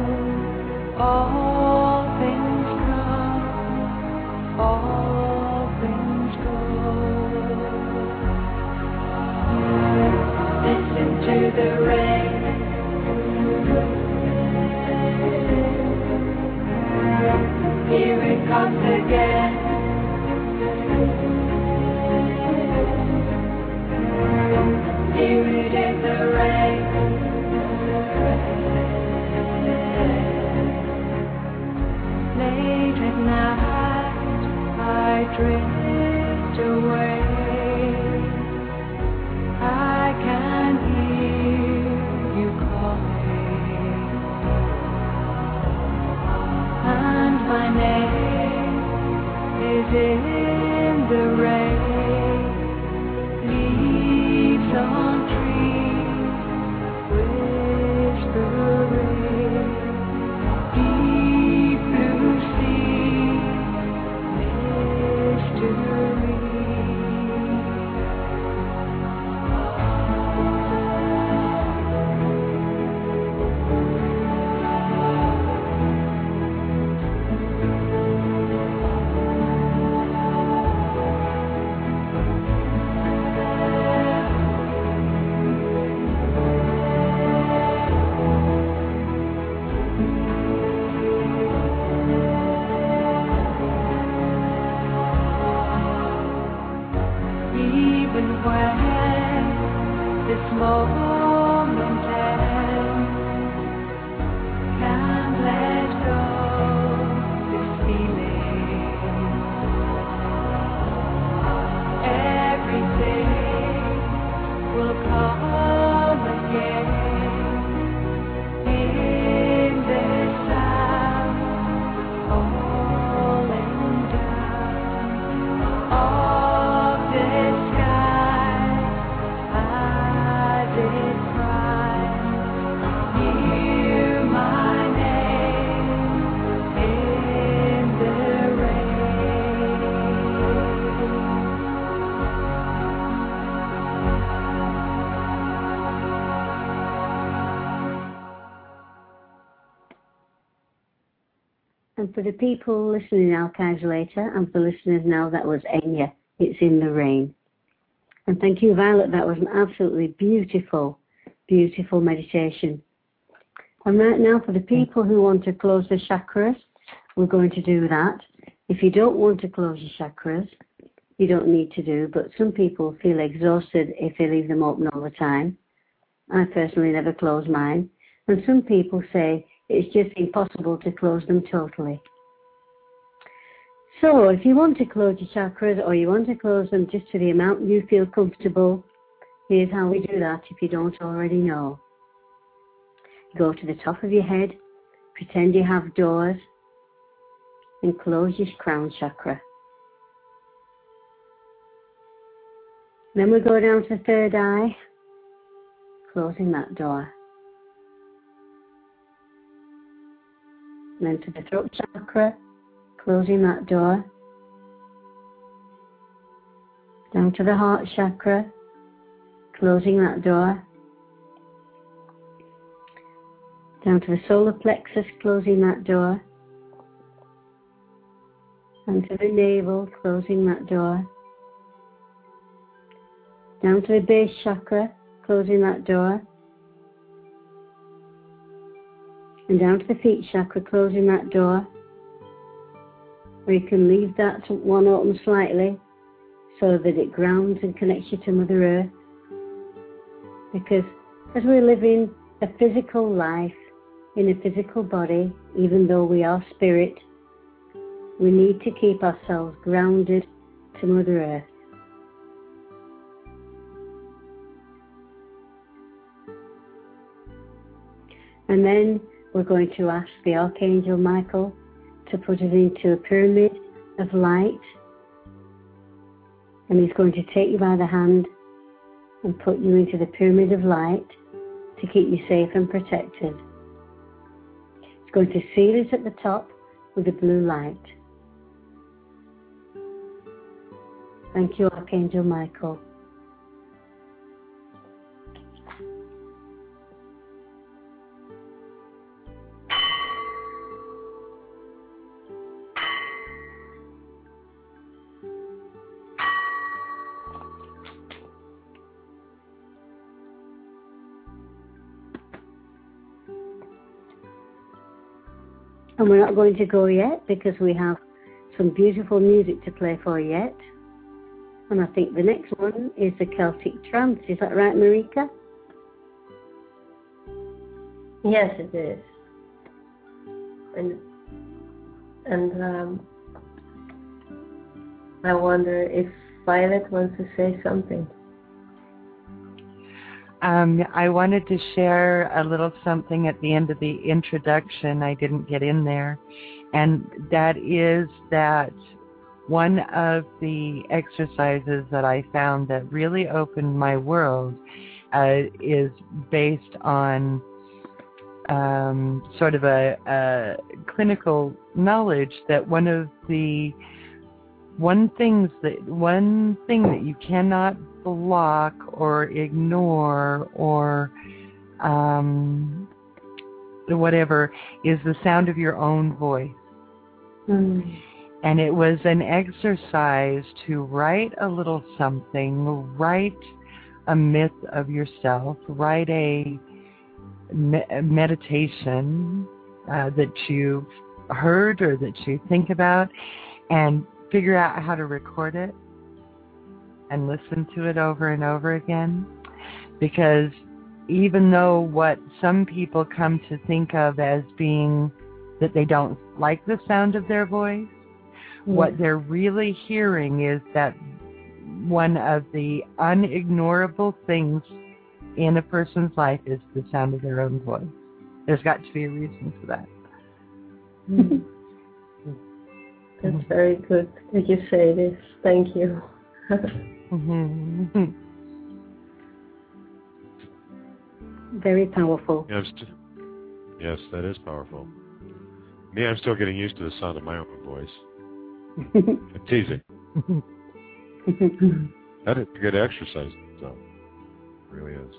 All things come, all things go. Listen to the rain. Here it comes again. Here it is, the rain. Late at night, I drift away. I can hear you calling, and my name is in the rain. Leaves on trees whispering, deep blue sea mystery. Even when this moment ends, can't let go this feeling. Everything will come again in this sound, falling down of this sky. I did cry, hear my name in the rain. And for the people listening in archives later, and for listeners now, that was Enya, It's in the Rain. And thank you, Violet. That was an absolutely beautiful, beautiful meditation. And right now, for the people who want to close the chakras, we're going to do that. If you don't want to close your chakras, you don't need to do, but some people feel exhausted if they leave them open all the time. I personally never close mine. And some people say it's just impossible to close them totally. So if you want to close your chakras, or you want to close them just to the amount you feel comfortable, here's how we do that if you don't already know. Go to the top of your head, pretend you have doors, and close your crown chakra. Then we go down to the third eye, closing that door. And then to the throat chakra, closing that door. Down to the heart chakra, closing that door. Down to the solar plexus, closing that door. And to the navel, closing that door. Down to the base chakra, closing that door. And down to the feet chakra, closing that door. Or you can leave that one open slightly so that it grounds and connects you to Mother Earth. Because as we're living a physical life in a physical body, even though we are spirit, we need to keep ourselves grounded to Mother Earth. And then we're going to ask the Archangel Michael to put us into a pyramid of light. And he's going to take you by the hand and put you into the pyramid of light to keep you safe and protected. It's going to seal it at the top with a blue light. Thank you, Archangel Michael. And we're not going to go yet because we have some beautiful music to play for yet. And I think the next one is the Celtic Trance. Is that right, Marika? Yes, it is. And and um, I wonder if Violet wants to say something. Um, I wanted to share a little something at the end of the introduction. I didn't get in there. And that is that one of the exercises that I found that really opened my world uh, is based on um, sort of a, a clinical knowledge that one of the one things that one thing that you cannot block or ignore or um, whatever is the sound of your own voice. Mm. And it was an exercise to write a little something, write a myth of yourself, write a, me- a meditation uh, that you've heard or that you think about, and figure out how to record it and listen to it over and over again. Because even though what some people come to think of as being that they don't like the sound of their voice, mm. what they're really hearing is that one of the unignorable things in a person's life is the sound of their own voice. There's got to be a reason for that. Mm. That's very good that you say this. Thank you. Mm-hmm. Very powerful. Yeah, I'm st- yes, that is powerful. Me, I'm still getting used to the sound of my own voice. I'm teasing. That is a good exercise, though. It really is.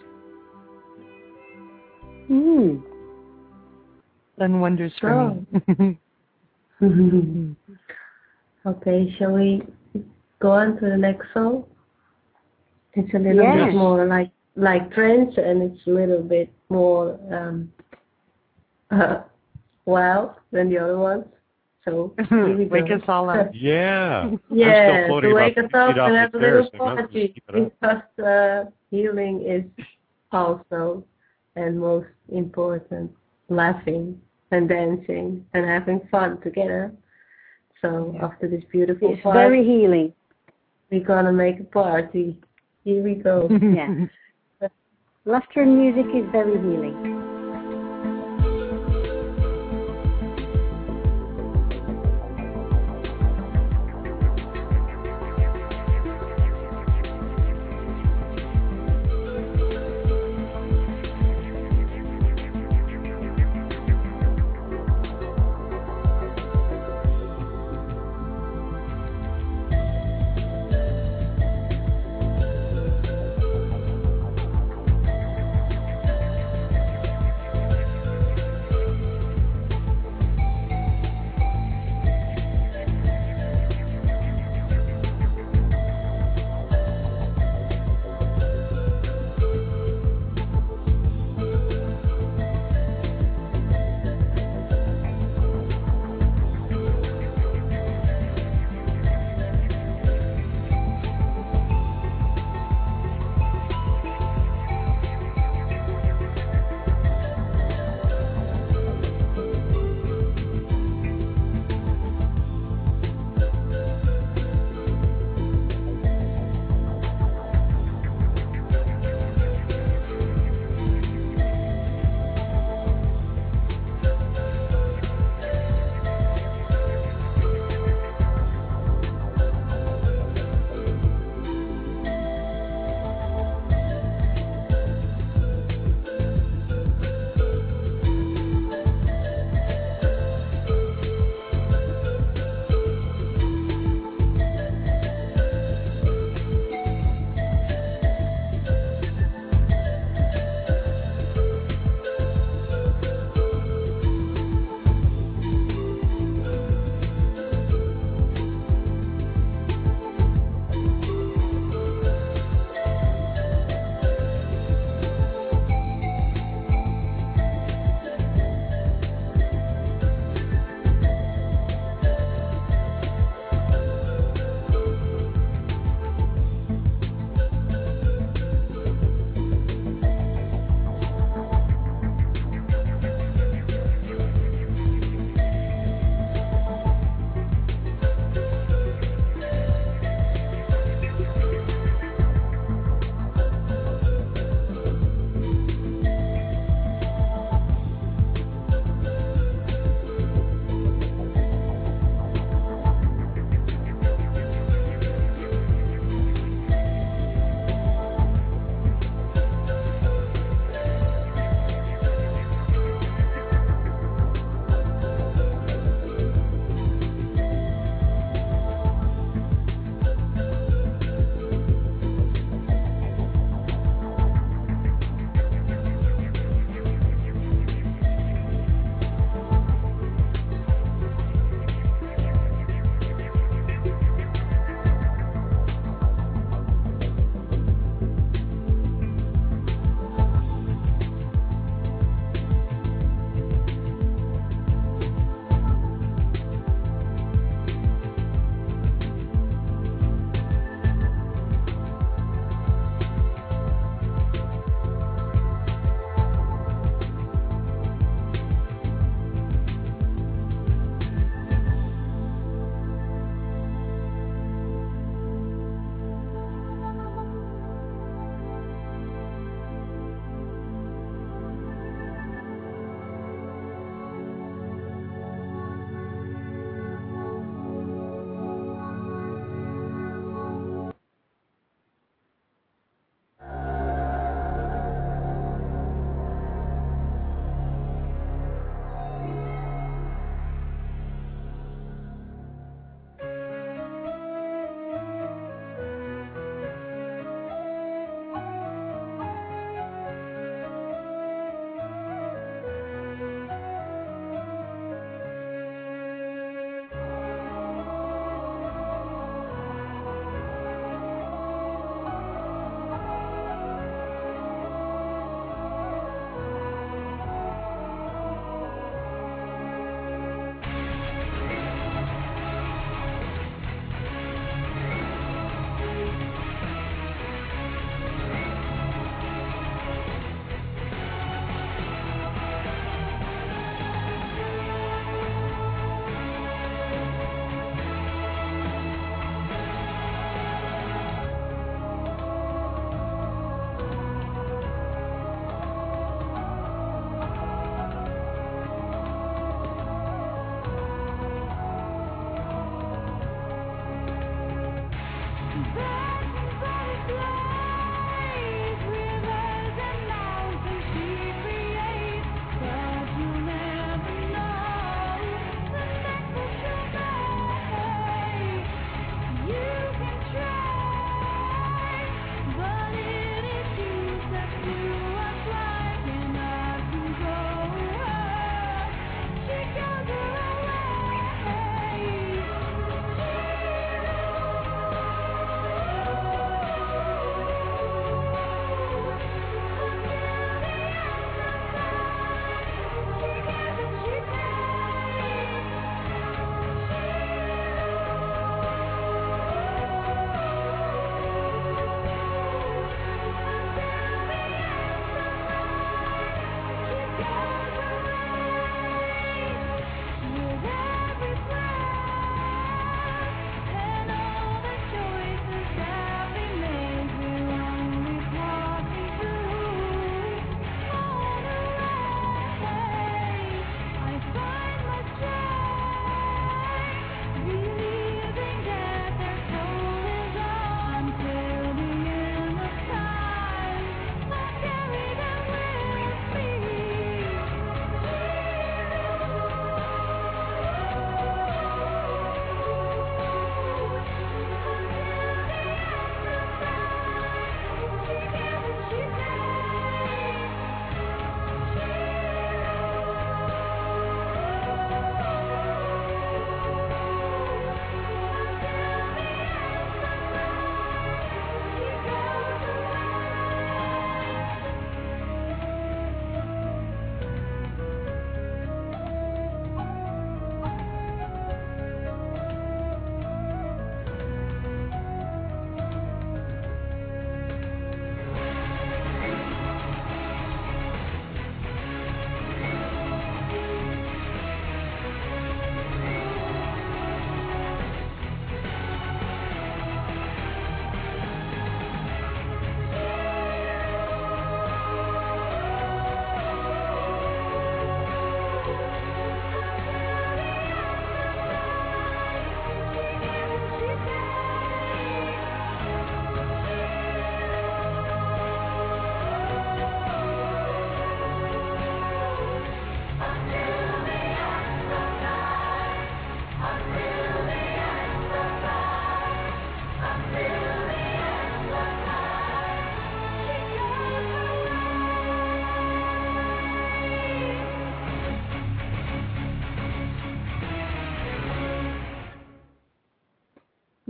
Mm. Done wonders for me. Okay, shall we go on to the next song? It's a little yes. bit more like like trance, and it's a little bit more um, uh, wild than the other ones. So here we wake go. us all up. Yeah. Yeah, I'm still to wake us up and have a little party because uh, healing is also, and most important, laughing and dancing and having fun together. So yeah. After this beautiful it's part, very healing. We're gonna make a party. Here we go. Yeah. Laughter and music is very healing.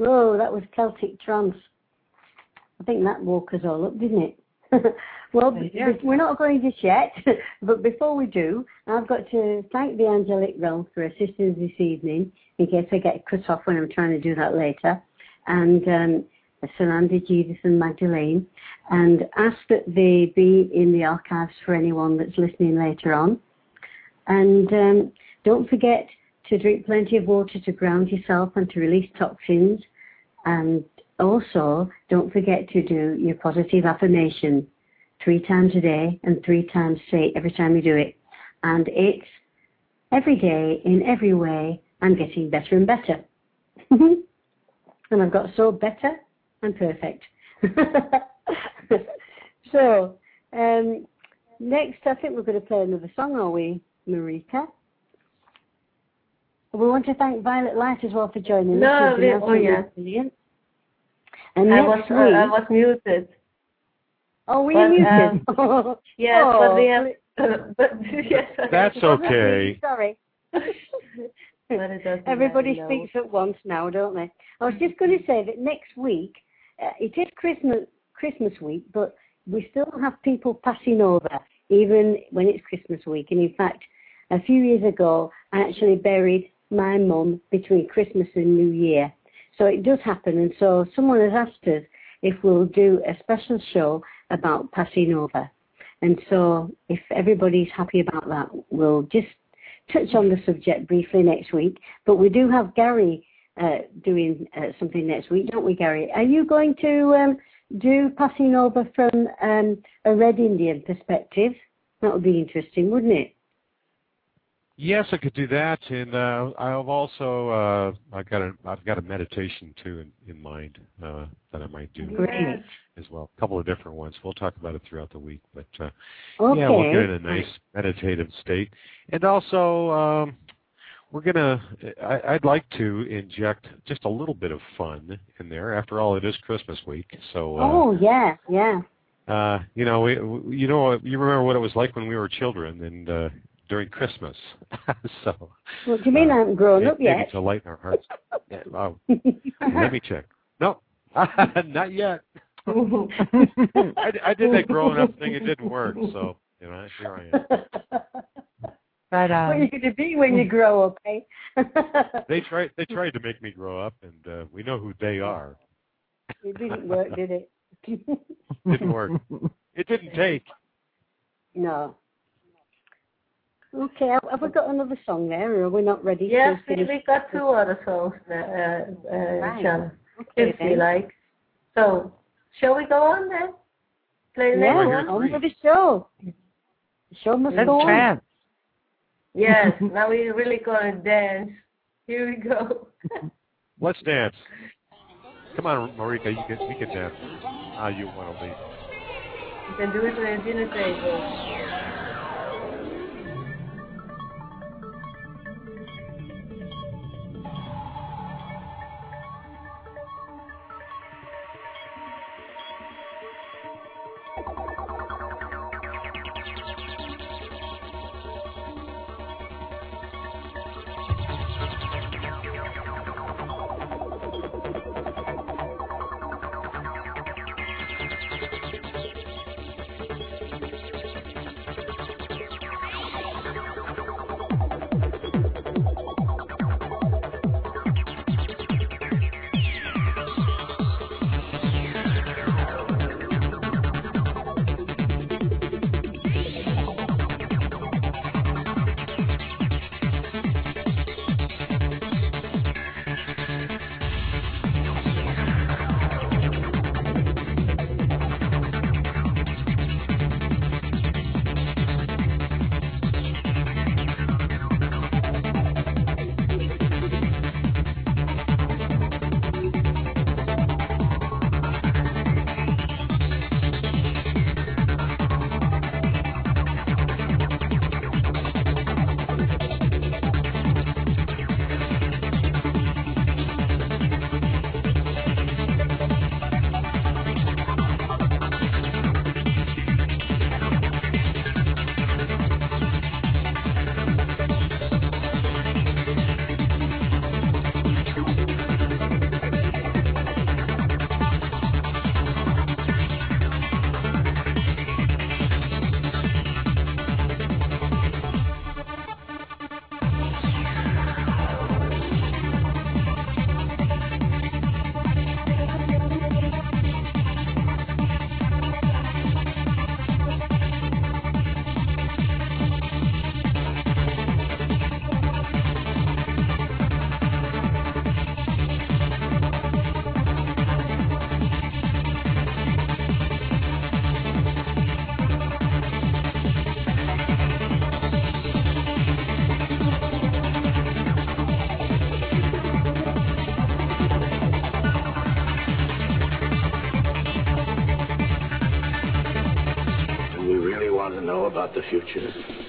Whoa, that was Celtic trance. I think that woke us all up, didn't it? Well, Yeah. we're not going just yet, but before we do, I've got to thank the Angelic Realm for assistance this evening, in case I get cut off when I'm trying to do that later, and um, Sananda, Judith and Magdalene, and ask that they be in the archives for anyone that's listening later on. And um, don't forget to drink plenty of water to ground yourself and to release toxins, and also don't forget to do your positive affirmation three times a day and three times straight every time you do it. And it's every day, in every way, I'm getting better and better. And I've got so better and perfect. So, um, next I think we're going to play another song, are we, Marika? We want to thank Violet Light as well for joining No, us. we, oh yeah. Brilliant. And I next was uh, week, I was muted. oh, were but, you muted? Um, yes, oh, but we have. but yes, That's okay. Sorry. but it doesn't Everybody matter, speaks at once now, don't they? I was just going to say that next week, uh, it is Christmas Christmas week, but we still have people passing over, even when it's Christmas week. And in fact, a few years ago, I actually buried my mum between Christmas and New Year. So it does happen. And so someone has asked us if we'll do a special show about passing over. And so if everybody's happy about that, we'll just touch on the subject briefly next week. But we do have Gary uh, doing uh, something next week, don't we, Gary? Are you going to um, do passing over from um, a Red Indian perspective? That would be interesting, wouldn't it? Yes, I could do that, and uh, I've also uh, I've got a I've got a meditation too in, in mind uh, that I might do Great. as well. A couple of different ones. We'll talk about it throughout the week, but uh, Okay. yeah, we'll get in a nice meditative state, and also um, we're gonna. I, I'd like to inject just a little bit of fun in there. After all, it is Christmas week, so. Uh, Oh yeah, yeah. Uh, you know, we, we, you know, you remember what it was like when we were children, and. Uh, during Christmas. so, What do you mean uh, I haven't grown maybe, up yet? Maybe to lighten our hearts. Yeah, oh, let me check. No, not yet. I, I did that growing up thing. It didn't work. So, you know, here I am. But, um, what are you going to be when you grow up, eh? they tried. They tried to make me grow up, and uh, we know who they are. It didn't work, did it? Didn't work. It didn't take. No. Okay, have we got another song there, or are we not ready? Yes, to we, we got two other songs, uh, uh, right. John, okay, if then. you like. So, shall we go on then? Play the Yeah, next Right, one? on with the show. The show must let's go on. chat. Yes, now we're really going to dance. Here we go. Let's dance. Come on, Marika, you can you can dance. How you want to lead? You can do it at a dinner table. know about the future.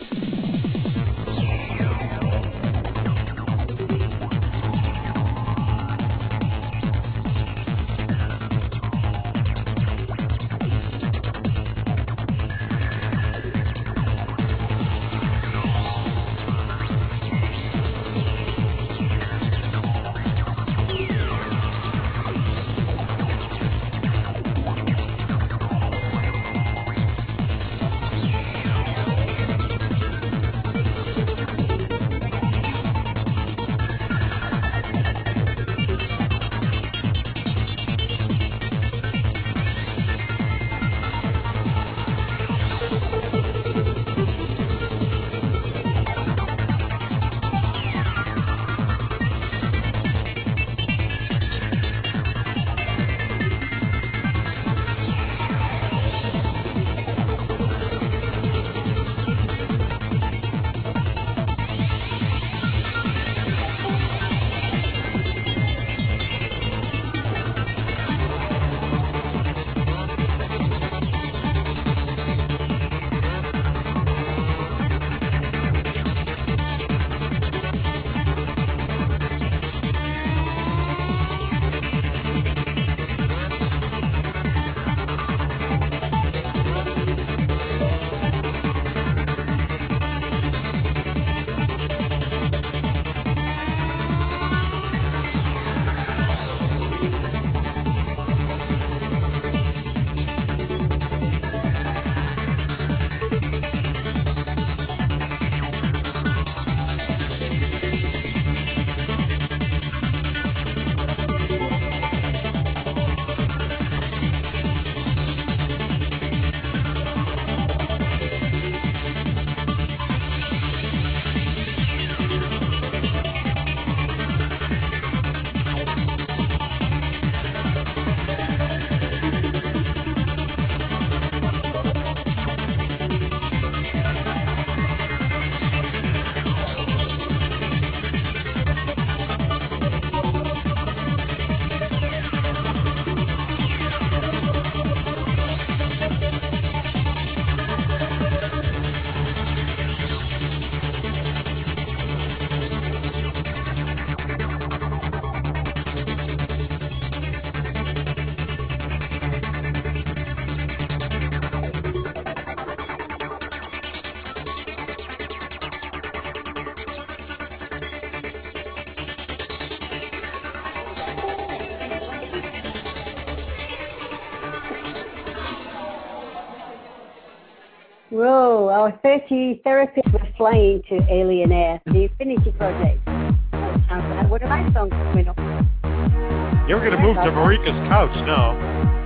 Whoa, our thirty therapists were flying to Alien Air, the Infinity Project. That sounds like one of my songs coming up. You're going to move to Marika's couch now.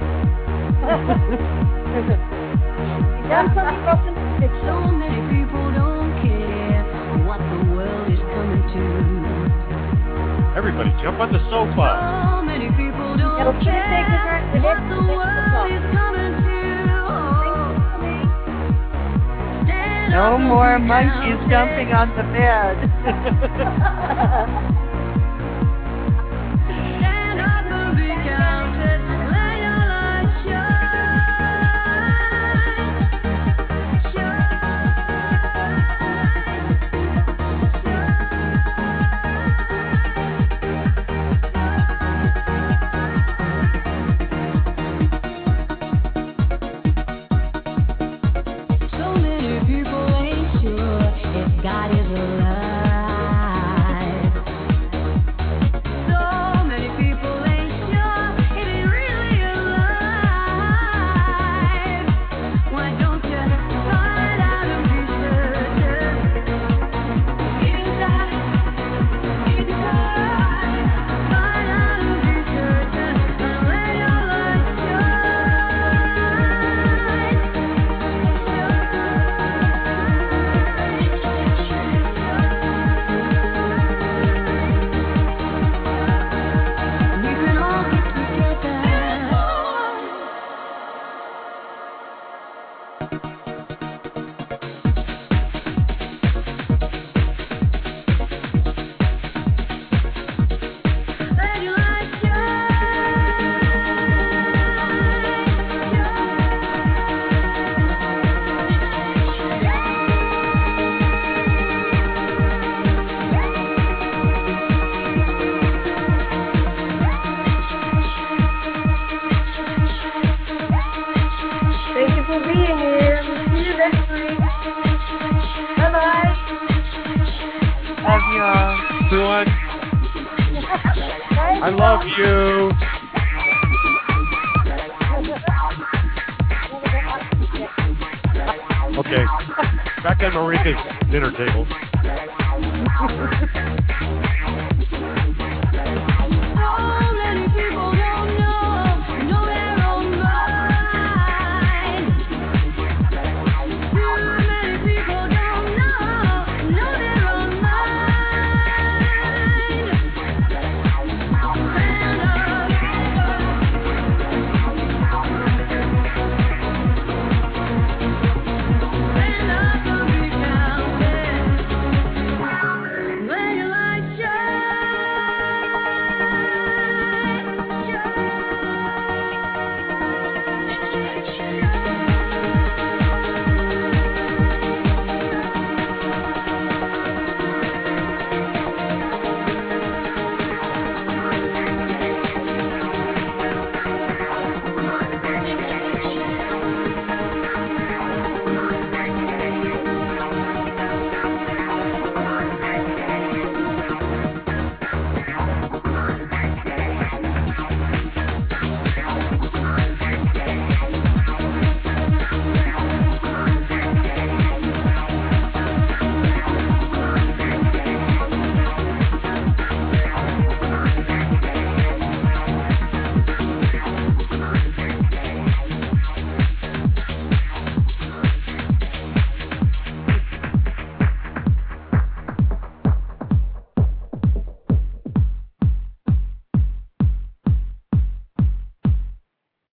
So many people don't care what the world is coming to. Everybody, jump on the sofa. So many people don't care what the world is coming to. No more monkeys jumping on the bed. Stand up and be counted. Let your light shine. So many people ain't sure if God is alive. I love you. Okay. Back on Marika's dinner table.